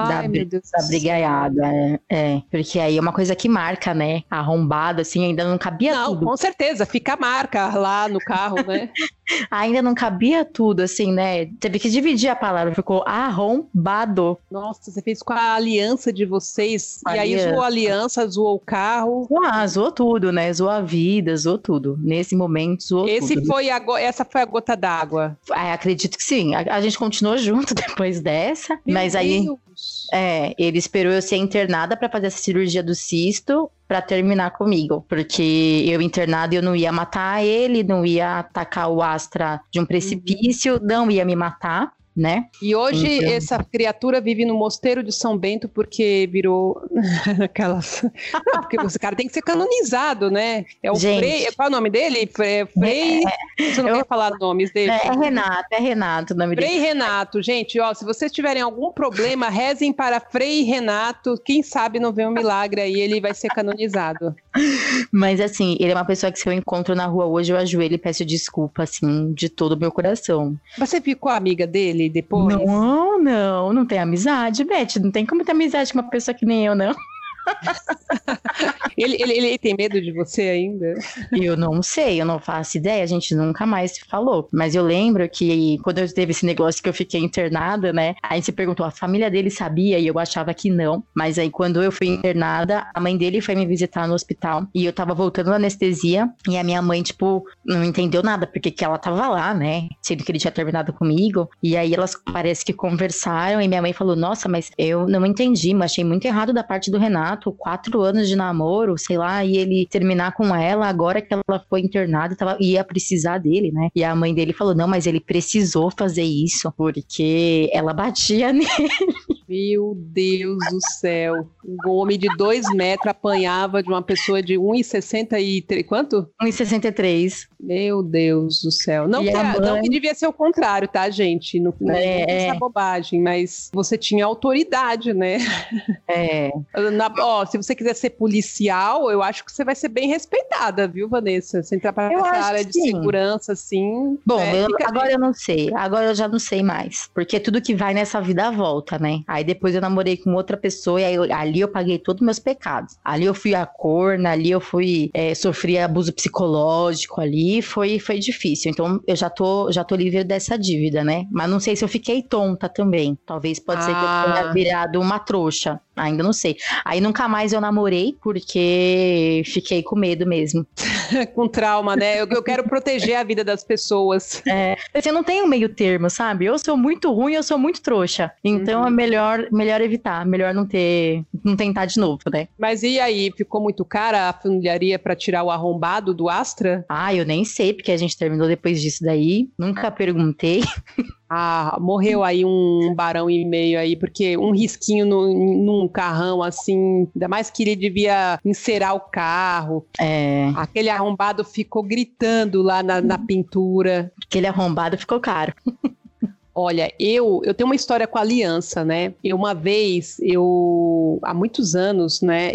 da brigaiada. Porque aí é uma coisa que marca, né? Arrombado, assim, ainda não cabia tudo. Com certeza, fica a marca lá no carro, né? Ainda não cabia tudo, assim, né? Teve que dividir a palavra, ficou arrombado. Nossa, você fez com a aliança de vocês, e aí zoou a aliança, zoou o carro. Zoou tudo, né? Zoou a vida, zoou tudo. Nesse momento, zoou tudo. Essa foi a gota d'água. Acredito que sim. A gente continuou junto depois dessa, mas aí... ele esperou eu ser internada pra fazer essa cirurgia do cisto pra terminar comigo, porque eu internada eu não ia matar ele, não ia atacar o Astra de um precipício, não ia me matar, né? E hoje essa criatura vive no Mosteiro de São Bento porque virou aquelas... Não, porque esse cara tem que ser canonizado, né? É o Frei... Qual é o nome dele? Frei... Você não quer falar nomes dele? É Renato o nome dele. Frei Renato, gente, se vocês tiverem algum problema, rezem para Frei Renato, quem sabe não vem um milagre aí, ele vai ser canonizado. Mas assim, ele é uma pessoa que se eu encontro na rua hoje, eu ajoelho e peço desculpa, assim, de todo o meu coração. Você ficou amiga dele depois? Não tem amizade, Beth, não tem como ter amizade com uma pessoa que nem eu, não. Ele tem medo de você ainda? Eu não sei, eu não faço ideia, a gente nunca mais se falou. Mas eu lembro que quando eu teve esse negócio que eu fiquei internada, né? Aí se perguntou, a família dele sabia? E eu achava que não. Mas aí quando eu fui internada, a mãe dele foi me visitar no hospital. E eu tava voltando da anestesia. E a minha mãe, tipo, não entendeu nada, porque que ela tava lá, né? Sendo que ele tinha terminado comigo. E aí elas parece que conversaram. E minha mãe falou, nossa, mas eu não entendi, mas achei muito errado da parte do Renato. 4 anos de namoro, sei lá, e ele terminar com ela agora que ela foi internada e ia precisar dele, né? E a mãe dele falou, não, mas ele precisou fazer isso, porque ela batia nele. Meu Deus do céu. Um homem de 2 metros apanhava de uma pessoa de 1,63. Quanto? 1,63. Meu Deus do céu. Não que devia ser o contrário, tá, gente? Não essa bobagem, mas você tinha autoridade, né? Se você quiser ser policial, eu acho que você vai ser bem respeitada, viu, Vanessa? Você entrar para essa área de segurança, assim... Bom, agora eu não sei. Agora eu já não sei mais. Porque tudo que vai nessa vida volta, né? Aí depois eu namorei com outra pessoa e ali eu paguei todos os meus pecados. Ali eu fui a corna, ali eu fui... sofri abuso psicológico ali, foi difícil. Então eu já tô livre dessa dívida, né? Mas não sei se eu fiquei tonta também. Talvez pode ser que eu tenha virado uma trouxa. Ainda não sei. Aí nunca mais eu namorei, porque fiquei com medo mesmo. Com trauma, né? Eu quero proteger a vida das pessoas. Assim, eu não tenho meio termo, sabe? Eu sou muito ruim, eu sou muito trouxa. Então é melhor evitar, melhor não tentar de novo, né? Mas e aí, ficou muito cara a familiaria pra tirar o arrombado do Astra? Eu nem sei, porque a gente terminou depois disso daí. Nunca perguntei. Morreu aí 1,5 barão aí, porque um risquinho num carrão, assim, ainda mais que ele devia encerar o carro. Aquele arrombado ficou gritando lá na pintura. Aquele arrombado ficou caro. Olha, eu tenho uma história com aliança, né? Uma vez, há muitos anos, né,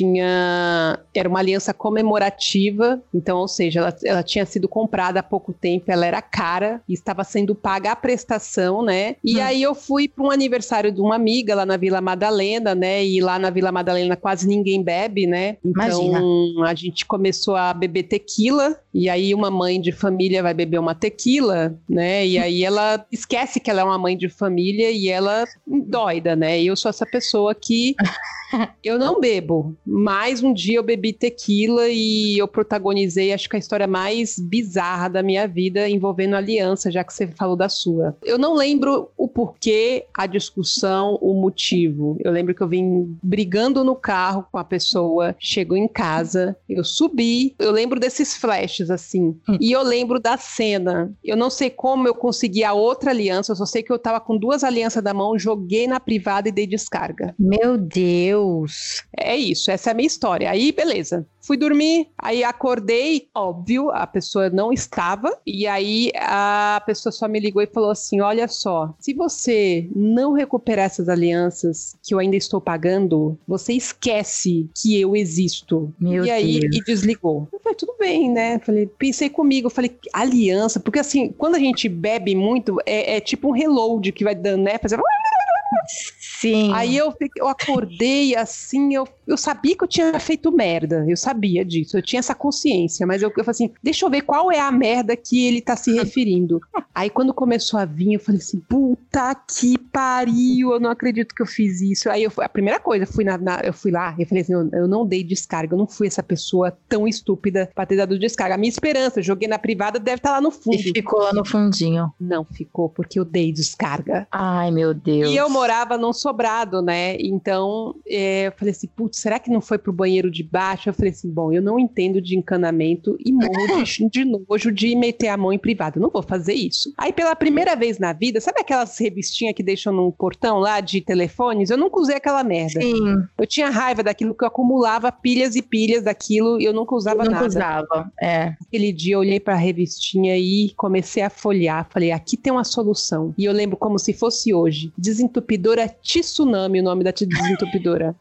era uma aliança comemorativa, então, ou seja, ela tinha sido comprada há pouco tempo, ela era cara e estava sendo paga a prestação, né? E aí eu fui para um aniversário de uma amiga lá na Vila Madalena, né? E lá na Vila Madalena quase ninguém bebe, né? Então a gente começou a beber tequila, e aí uma mãe de família vai beber uma tequila, né? E aí ela esquece que ela é uma mãe de família e ela doida, né? E eu sou essa pessoa que eu não bebo, mas um dia eu bebi tequila e eu protagonizei, acho que a história mais bizarra da minha vida envolvendo aliança, já que você falou da sua. Eu não lembro o porquê, a discussão, o motivo. Eu lembro que eu vim brigando no carro com a pessoa, chegou em casa, eu subi, eu lembro desses flashes assim, e eu lembro da cena. Eu não sei como eu consegui a outra aliança, eu só sei que eu tava com 2 alianças na mão, joguei na privada e dei descarga. Meu Deus! É isso, essa é a minha história. Aí, beleza. Fui dormir, aí acordei, óbvio, a pessoa não estava, e aí a pessoa só me ligou e falou assim, olha só, se você não recuperar essas alianças que eu ainda estou pagando, você esquece que eu existo. Meu e aí, Deus. e desligou. Eu falei, tudo bem, né? Pensei comigo, falei, aliança, porque assim, quando a gente bebe muito, é tipo um reload que vai dando, né? Fazer... Sim. Aí eu acordei assim, eu sabia que eu tinha feito merda, eu sabia disso, eu tinha essa consciência, mas eu falei assim, deixa eu ver qual é a merda que ele tá se referindo. Aí quando começou a vir, eu falei assim, puta que pariu, eu não acredito que eu fiz isso. Aí a primeira coisa, eu fui lá, eu falei assim, eu não dei descarga, eu não fui essa pessoa tão estúpida pra ter dado descarga. A minha esperança, eu joguei na privada, deve estar lá no fundo. E ficou lá no fundinho. Não ficou, porque eu dei descarga. Ai, meu Deus. E eu morava num sobrado, né? Então, eu falei assim, putz, será que não foi pro banheiro de baixo? Eu falei assim, bom, eu não entendo de encanamento e morro de nojo de meter a mão em privado. Eu não vou fazer isso. Aí, pela primeira vez na vida, sabe aquelas revistinhas que deixam num portão lá de telefones? Eu nunca usei aquela merda. Sim. Eu tinha raiva daquilo que eu acumulava pilhas e pilhas daquilo e eu nunca usava nada. Nunca usava, é. Aquele dia eu olhei pra revistinha e comecei a folhear. Falei, aqui tem uma solução. E eu lembro como se fosse hoje. Desentupidora Tsunami, o nome da desentupidora.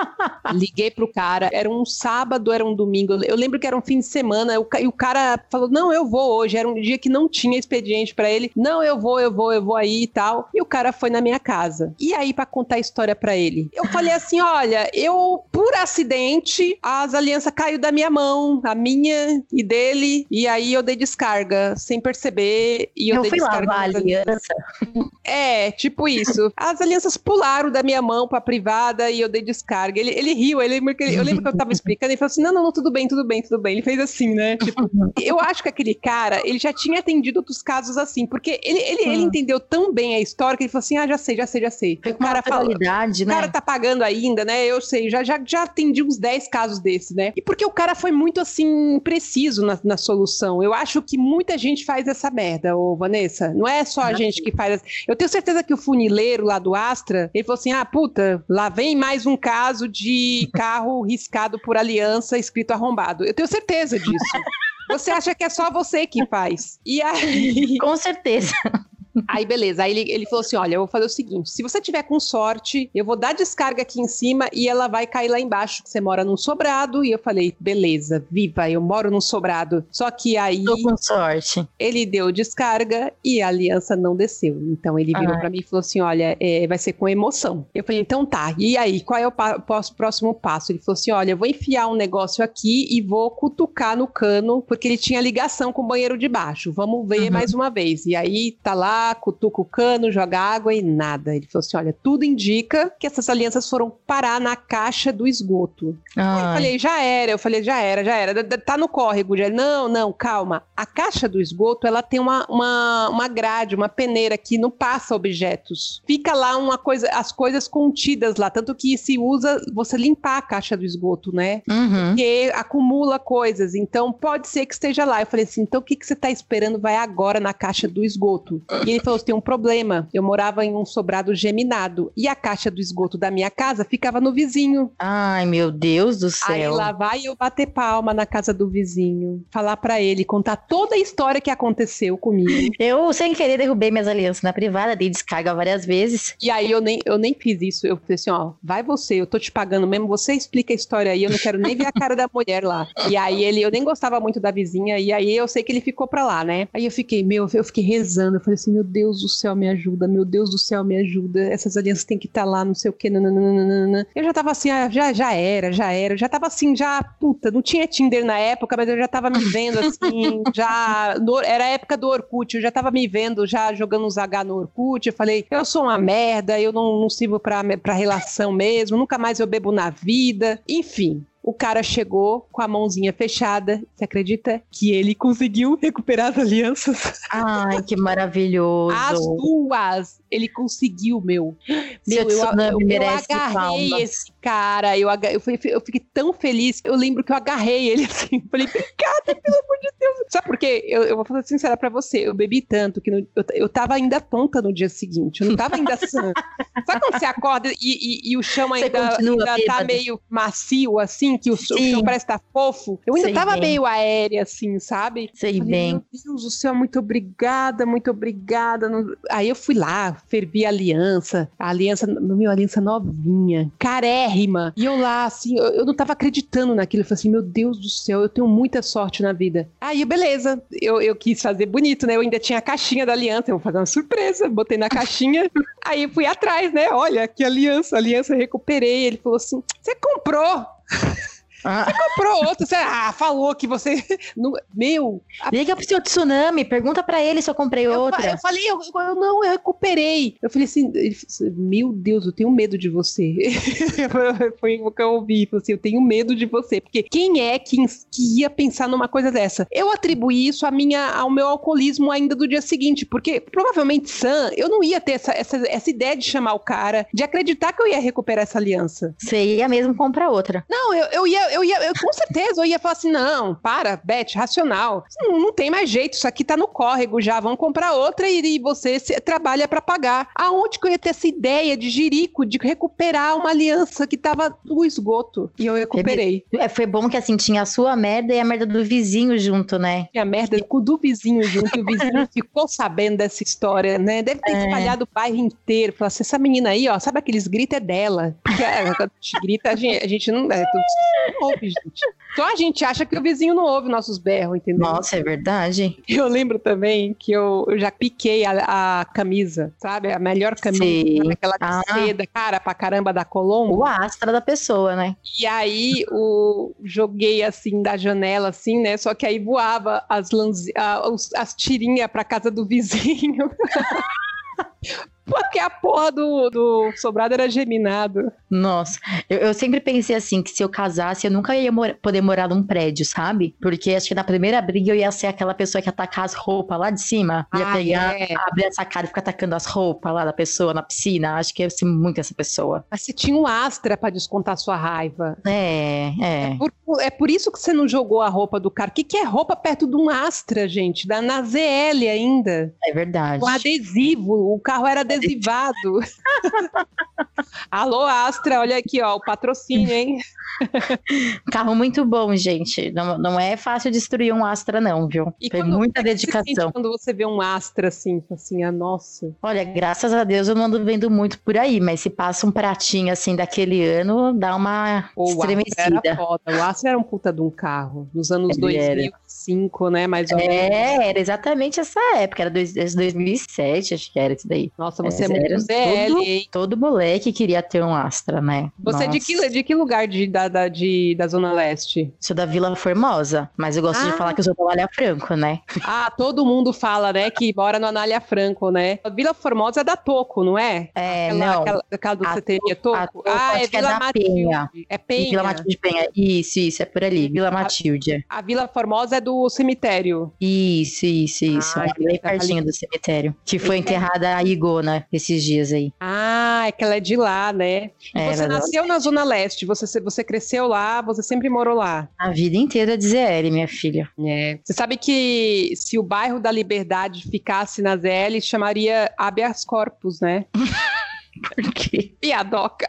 Liguei pro cara, era um sábado, era um domingo, eu lembro que era um fim de semana, e o cara falou, não, eu vou hoje, era um dia que não tinha expediente pra ele, não, eu vou aí e tal, e o cara foi na minha casa. E aí, pra contar a história pra ele, eu falei assim, olha, por acidente, as alianças caiu da minha mão, a minha e dele, e aí eu dei descarga, sem perceber, e eu dei fui descarga. lavar a aliança. É, tipo isso. As alianças pularam da minha mão pra privada e eu dei descarga. Ele riu, eu lembro que eu tava explicando, ele falou assim, não, tudo bem. Ele fez assim, né? Tipo, eu acho que aquele cara, ele já tinha atendido outros casos assim, porque ele entendeu tão bem a história que ele falou assim, já sei. Foi com uma naturalidade, né? O cara tá pagando ainda, né? Eu sei, já atendi uns 10 casos desses, né? E porque o cara foi muito, assim, preciso na solução. Eu acho que muita gente faz essa merda, ô Vanessa. Não é só a gente que faz. Eu tenho certeza que o funileiro lá do Astra, ele falou assim, puta, lá vem mais um caso de carro riscado por aliança escrito arrombado. Eu tenho certeza disso. Você acha que é só você que faz. E aí... Com certeza. Aí, beleza. Aí ele falou assim, olha, eu vou fazer o seguinte, se você tiver com sorte, eu vou dar descarga aqui em cima e ela vai cair lá embaixo. Você mora num sobrado. E eu falei, beleza, viva, eu moro num sobrado. Só que aí... Tô com sorte. Ele deu descarga e a aliança não desceu. Então, ele virou pra mim e falou assim, olha, vai ser com emoção. Eu falei, então tá. E aí, qual é o próximo passo? Ele falou assim, olha, eu vou enfiar um negócio aqui e vou cutucar no cano, porque ele tinha ligação com o banheiro de baixo. Vamos ver mais uma vez. E aí, tá lá, cutuca o cano, joga água e nada. Ele falou assim, olha, tudo indica que essas alianças foram parar na caixa do esgoto. Aí eu falei, já era. Tá no córrego. Já. Não, calma. A caixa do esgoto, ela tem uma grade, uma peneira que não passa objetos. Fica lá as coisas contidas lá, tanto que se usa você limpar a caixa do esgoto, né? Porque acumula coisas, então pode ser que esteja lá. Eu falei assim, então o que você tá esperando? Vai agora na caixa do esgoto. E ele falou, tem um problema. Eu morava em um sobrado geminado e a caixa do esgoto da minha casa ficava no vizinho. Ai, meu Deus do céu. Aí lá vai eu bater palma na casa do vizinho, falar pra ele, contar toda a história que aconteceu comigo. Eu, sem querer, derrubei minhas alianças na privada, dei descarga várias vezes. E aí eu nem fiz isso. Eu falei assim, ó, vai você, eu tô te pagando mesmo, você explica a história aí, eu não quero nem ver a cara da mulher lá. E aí eu nem gostava muito da vizinha, e aí eu sei que ele ficou pra lá, né? Aí eu fiquei rezando, eu falei assim, meu Deus do céu, me ajuda, meu Deus do céu, me ajuda, essas alianças têm que estar lá, não sei o que, nananana. Eu já tava assim, já era, eu já tava assim, puta, não tinha Tinder na época, mas eu já tava me vendo assim, era a época do Orkut, eu já tava me vendo, já jogando uns H no Orkut, eu falei, eu sou uma merda, eu não sirvo pra relação mesmo, nunca mais eu bebo na vida, enfim. O cara chegou com a mãozinha fechada. Você acredita que ele conseguiu recuperar as alianças? Ai, que maravilhoso. As duas. Ele conseguiu, meu. Eu agarrei esse cara. Eu fiquei tão feliz. Eu lembro que eu agarrei ele assim. Falei, obrigada, pelo amor de Deus. Sabe por quê? Eu vou fazer sincera pra você. Eu bebi tanto que eu tava ainda tonta no dia seguinte. Eu não tava ainda sã. Sabe quando você acorda e o chão ainda tá meio macio, assim? Que o chão parece estar fofo. Eu ainda tava meio aérea, assim, sabe? Sei bem. Meu Deus do céu, muito obrigada, muito obrigada. Aí eu fui lá, fervi a aliança novinha, carérrima. E eu lá, assim, eu não tava acreditando naquilo. Eu falei assim, meu Deus do céu, eu tenho muita sorte na vida. Aí, beleza. Eu quis fazer bonito, né? Eu ainda tinha a caixinha da aliança. Eu vou fazer uma surpresa. Botei na caixinha. Aí fui atrás, né? Olha, que aliança eu recuperei. Ele falou assim, você comprou? Você comprou outro, você falou que você... Liga pro seu tsunami, pergunta pra ele se eu comprei outra. Eu falei, eu recuperei. Eu falei assim, meu Deus, eu tenho medo de você. Foi o que eu ouvi, falei assim, eu tenho medo de você, porque quem é que ia pensar numa coisa dessa? Eu atribuí isso ao meu alcoolismo ainda do dia seguinte, porque provavelmente eu não ia ter essa ideia de chamar o cara, de acreditar que eu ia recuperar essa aliança. Você ia mesmo comprar outra. Não, eu com certeza, eu ia falar assim, não, Beth, racional, não tem mais jeito, isso aqui tá no córrego já, vamos comprar outra e você trabalha pra pagar. Aonde que eu ia ter essa ideia de jirico, de recuperar uma aliança que tava no esgoto? E eu recuperei. Foi bom que assim, tinha a sua merda e a merda do vizinho junto, né? E a merda do vizinho junto, e o vizinho ficou sabendo dessa história, né? Deve ter espalhado o bairro inteiro, falou assim, essa menina aí, ó, sabe aqueles gritos é dela. Porque quando a gente grita, a gente não ouve, gente. Só a gente acha que o vizinho não ouve nossos berros, entendeu? Nossa, é verdade. Eu lembro também que eu já piquei a camisa, sabe? A melhor camisa, aquela de seda, cara, pra caramba da Colombo. O astra da pessoa, né? E aí, joguei assim, da janela, assim, né? Só que aí voava as tirinhas pra casa do vizinho. Porque a porra do sobrado era geminado. Nossa, eu sempre pensei assim, que se eu casasse, eu nunca ia poder morar num prédio, sabe? Porque acho que na primeira briga eu ia ser aquela pessoa que ia atacar as roupas lá de cima. Ia pegar, abrir essa cara e ficar atacando as roupas lá da pessoa na piscina. Acho que ia ser muito essa pessoa. Mas você tinha um Astra pra descontar sua raiva. É por isso que você não jogou a roupa do cara. O que é roupa perto de um Astra, gente? Na ZL ainda. É verdade. O adesivo, o carro era adesivado. Alô, Astra, olha aqui, ó, o patrocínio, hein? Carro muito bom, gente. Não é fácil destruir um Astra, não, viu? Tem muita dedicação. Quando você vê um Astra assim, nossa. Olha, graças a Deus eu não ando vendo muito por aí, mas se passa um pratinho assim daquele ano, dá uma estremecida. Era foda. O Astra era um puta de um carro. Nos anos 2005, né? Mais ou menos. Era exatamente essa época. Era 2007, acho que era isso daí. Nossa, você é muito ZL, hein? Todo moleque queria ter um Astra, né? Você é de que lugar da Zona Leste? Sou da Vila Formosa, mas eu gosto de falar que eu sou da Anália Franco, né? Todo mundo fala, né, que mora no Anália Franco, né? A Vila Formosa é da Toco, não é? Não. Aquela do CTI Toco? É Vila Matilde. É Penha. Vila Matilde Penha. Isso, é por ali. Vila Matilde. A Vila Formosa é do cemitério. Isso. Bem pertinho do cemitério. Que foi enterrada a Igona Mariana esses dias aí. Ah, é que ela é de lá, né? E você nasceu na Zona Leste, você cresceu lá, você sempre morou lá. A vida inteira de ZL, minha filha. É. Você sabe que se o bairro da Liberdade ficasse na ZL, chamaria habeas corpus, né? Por quê? Piadoca.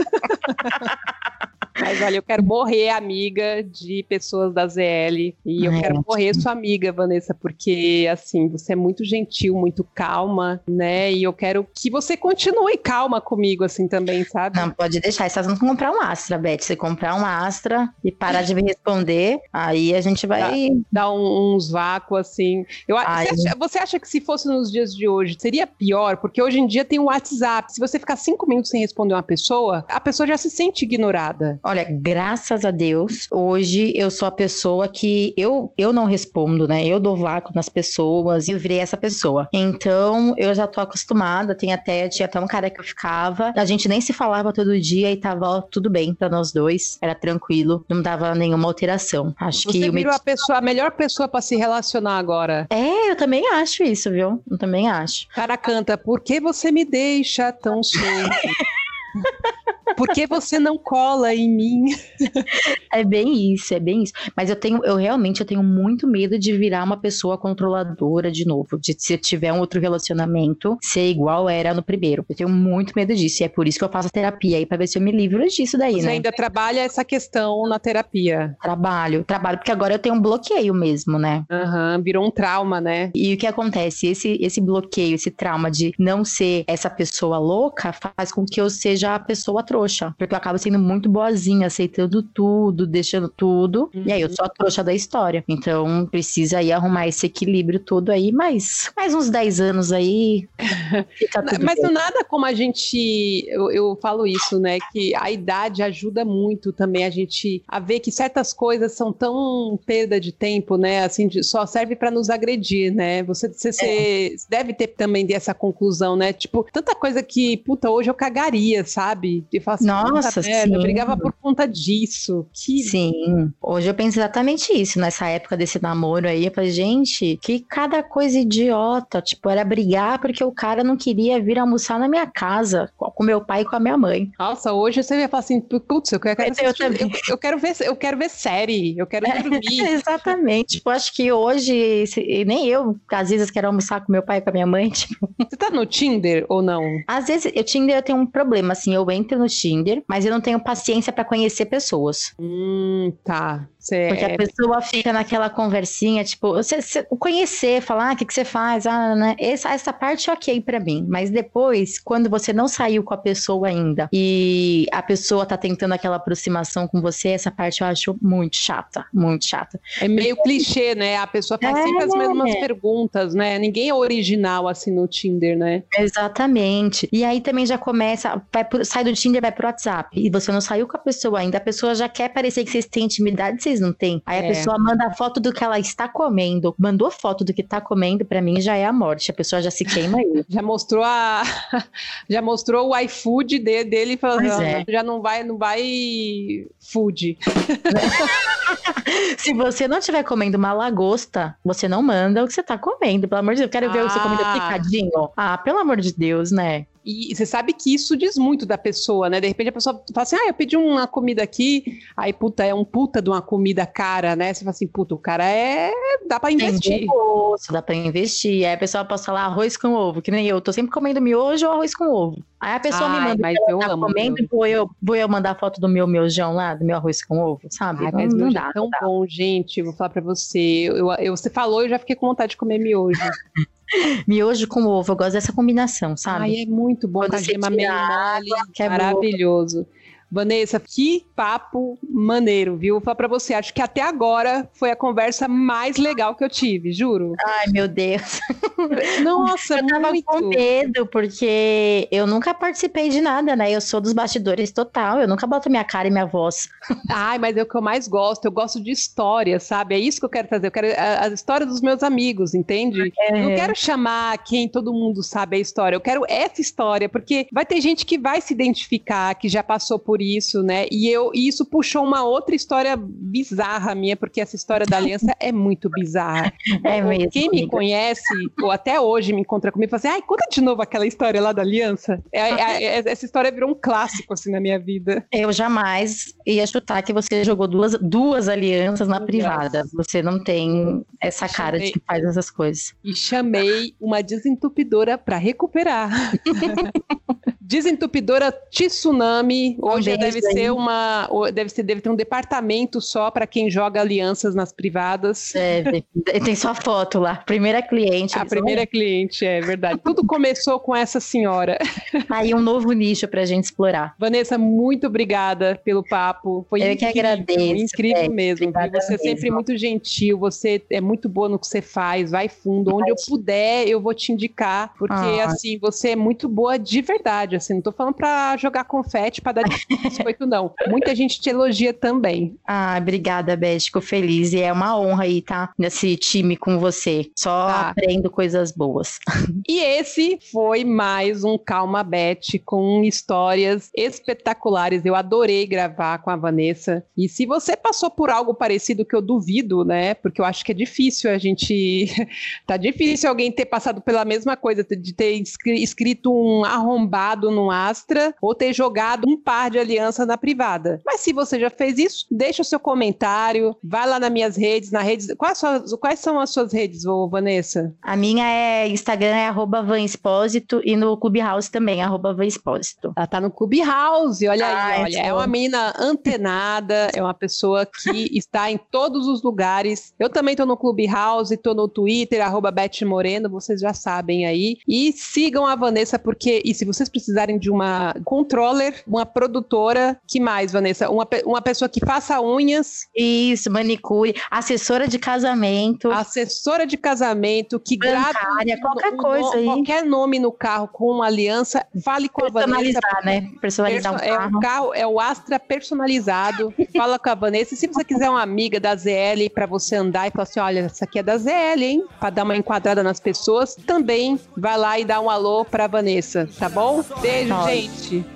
Mas olha, eu quero morrer amiga de pessoas da ZL. E eu quero morrer sua amiga, Vanessa, porque, assim, você é muito gentil, muito calma, né? E eu quero que você continue calma comigo, assim, também, sabe? Não, pode deixar. Você não comprar um Astra, Beth. Se comprar um Astra e parar de me responder, aí a gente vai... Dar uns vácuos, assim. Você acha que se fosse nos dias de hoje, seria pior? Porque hoje em dia tem o WhatsApp. Se você ficar 5 minutos sem responder uma pessoa, a pessoa já se sente ignorada. Olha, graças a Deus, hoje eu sou a pessoa que eu não respondo, né? Eu dou vácuo nas pessoas e eu virei essa pessoa. Então, eu já tô acostumada. Tinha até um cara que eu ficava, a gente nem se falava todo dia e tava tudo bem pra nós dois. Era tranquilo, não dava nenhuma alteração. Acho que você virou a melhor pessoa pra se relacionar agora. É, eu também acho isso, viu? Eu também acho. O cara canta, por que você me deixa tão solto? Por que você não cola em mim? É bem isso. Mas eu realmente tenho muito medo de virar uma pessoa controladora de novo. De se eu tiver um outro relacionamento, ser igual era no primeiro. Eu tenho muito medo disso. E é por isso que eu faço terapia aí, pra ver se eu me livro disso daí, né? Você ainda trabalha essa questão na terapia? Trabalho, porque agora eu tenho um bloqueio mesmo, né? Virou um trauma, né? E o que acontece? Esse bloqueio, esse trauma de não ser essa pessoa louca, faz com que eu seja a pessoa trouxa, porque eu acabo sendo muito boazinha, aceitando tudo, deixando tudo, e aí eu sou a trouxa da história. Então, precisa aí arrumar esse equilíbrio todo aí, mais uns 10 anos aí, fica tudo Mas bem. nada como a gente, eu falo isso, né, que a idade ajuda muito também a gente a ver que certas coisas são tão perda de tempo, né, assim, só serve pra nos agredir, né, você deve ter também dessa conclusão, né, tipo, tanta coisa que, puta, hoje eu cagaria, sabe? E falo assim, nossa, merda, sim. Eu brigava por conta disso. Sim, hoje eu penso exatamente isso, nessa época desse namoro aí, eu falei, gente, que cada coisa idiota, tipo, era brigar porque o cara não queria vir almoçar na minha casa, com meu pai e com a minha mãe. Nossa, hoje você ia falar assim, putz, eu quero ver série, eu quero dormir. Exatamente, tipo, acho que hoje, nem eu, às vezes, quero almoçar com meu pai e com a minha mãe, tipo... Você tá no Tinder ou não? Às vezes, o Tinder eu tenho um problema, assim, eu entro no Tinder, mas eu não tenho paciência pra conhecer pessoas. Tá. Porque a pessoa fica naquela conversinha, tipo, você conhecer, falar, o que você faz, né? Essa parte é ok pra mim, mas depois, quando você não saiu com a pessoa ainda e a pessoa tá tentando aquela aproximação com você, essa parte eu acho muito chata, muito chata. É meio clichê, né? A pessoa faz sempre as mesmas perguntas, né? Ninguém é original assim no Tinder, né? Exatamente. E aí também já começa, sai do Tinder, vai pro WhatsApp, e você não saiu com a pessoa ainda, a pessoa já quer parecer que vocês têm intimidade, vocês não têm. Aí a pessoa manda a foto do que ela está comendo, mandou foto do que tá comendo, pra mim já é a morte, a pessoa já se queima aí. Já mostrou o iFood dele falando, já não vai food. Se você não estiver comendo uma lagosta, você não manda o que você tá comendo, pelo amor de Deus, eu quero ver você comendo picadinho. Pelo amor de Deus, né? E você sabe que isso diz muito da pessoa, né? De repente a pessoa fala assim, eu pedi uma comida aqui, aí puta, é um puta de uma comida cara, né? Você fala assim, puta, o cara dá pra investir. Dá pra investir. Aí a pessoa posta lá arroz com ovo, que nem eu tô sempre comendo miojo ou arroz com ovo. Aí a pessoa me manda mas eu amo comendo e vou eu mandar foto do meu miojão lá, do meu arroz com ovo, sabe? Mas não dá. É tão bom, gente, eu vou falar pra você. Você falou, eu já fiquei com vontade de comer miojo. Miojo com ovo, eu gosto dessa combinação, sabe? É muito bom, com a gema meio mole, maravilhoso. Vanessa, que papo maneiro, viu? Vou falar pra você, acho que até agora foi a conversa mais legal que eu tive, juro. Ai, meu Deus. Nossa, eu tava com medo, porque eu nunca participei de nada, né? Eu sou dos bastidores total, eu nunca boto minha cara e minha voz. Mas é o que eu mais gosto, eu gosto de história, sabe? É isso que eu quero fazer, eu quero a história dos meus amigos, entende? Não quero chamar quem todo mundo sabe a história, eu quero essa história, porque vai ter gente que vai se identificar, que já passou por sobre isso, né? E isso puxou uma outra história bizarra minha, porque essa história da aliança é muito bizarra. É mesmo. Quem me conhece, ou até hoje me encontra comigo, fala assim, ai, conta de novo aquela história lá da aliança. Essa história virou um clássico, assim, na minha vida. Eu jamais ia chutar que você jogou duas alianças na privada. Você não tem essa cara de que faz essas coisas. E chamei uma desentupidora para recuperar. Desentupidora Tsunami. Hoje deve ter um departamento só para quem joga alianças nas privadas. Tem sua foto lá. Primeira cliente. A primeira cliente, é verdade. Tudo começou com essa senhora. Aí um novo nicho pra gente explorar. Vanessa, muito obrigada pelo papo. Foi Eu que agradeço. Incrível mesmo. Você é sempre muito gentil. Você é muito boa no que você faz. Vai fundo. Onde eu puder, eu vou te indicar. Porque, assim, você é muito boa de verdade. Assim, não tô falando pra jogar confete, pra dar biscoito, não. Muita gente te elogia também. Obrigada, Beth. Fico feliz. E é uma honra aí estar nesse time com você. Só aprendo coisas boas. E esse foi mais um Calma Beth com histórias espetaculares. Eu adorei gravar com a Vanessa. E se você passou por algo parecido, que eu duvido, né? Porque eu acho que é difícil a gente... Tá difícil alguém ter passado pela mesma coisa, de ter escrito um arrombado num Astra ou ter jogado um par de aliança na privada. Mas se você já fez isso, deixa o seu comentário, vai lá nas minhas redes, quais são as suas redes, Vanessa? A minha Instagram é @vanexposito e no Clubhouse também, @vanexposito. Ela tá no Clubhouse, olha aí, é uma menina antenada, é uma pessoa que está em todos os lugares. Eu também tô no Clubhouse, tô no Twitter, @BethMoreno, vocês já sabem aí. E sigam a Vanessa, e se vocês precisarem de uma controller, uma produtora, que mais, Vanessa? Uma pessoa que faça unhas. Isso, manicure, assessora de casamento. Assessora de casamento, que grave qualquer nome no carro com uma aliança, fale com a Vanessa. Personalizar, né? Personalizar um carro. É o Astra personalizado. Fala com a Vanessa. E se você quiser uma amiga da ZL pra você andar e falar assim, olha, essa aqui é da ZL, hein? Pra dar uma enquadrada nas pessoas, também vai lá e dá um alô pra Vanessa, tá bom? Beijo, gente.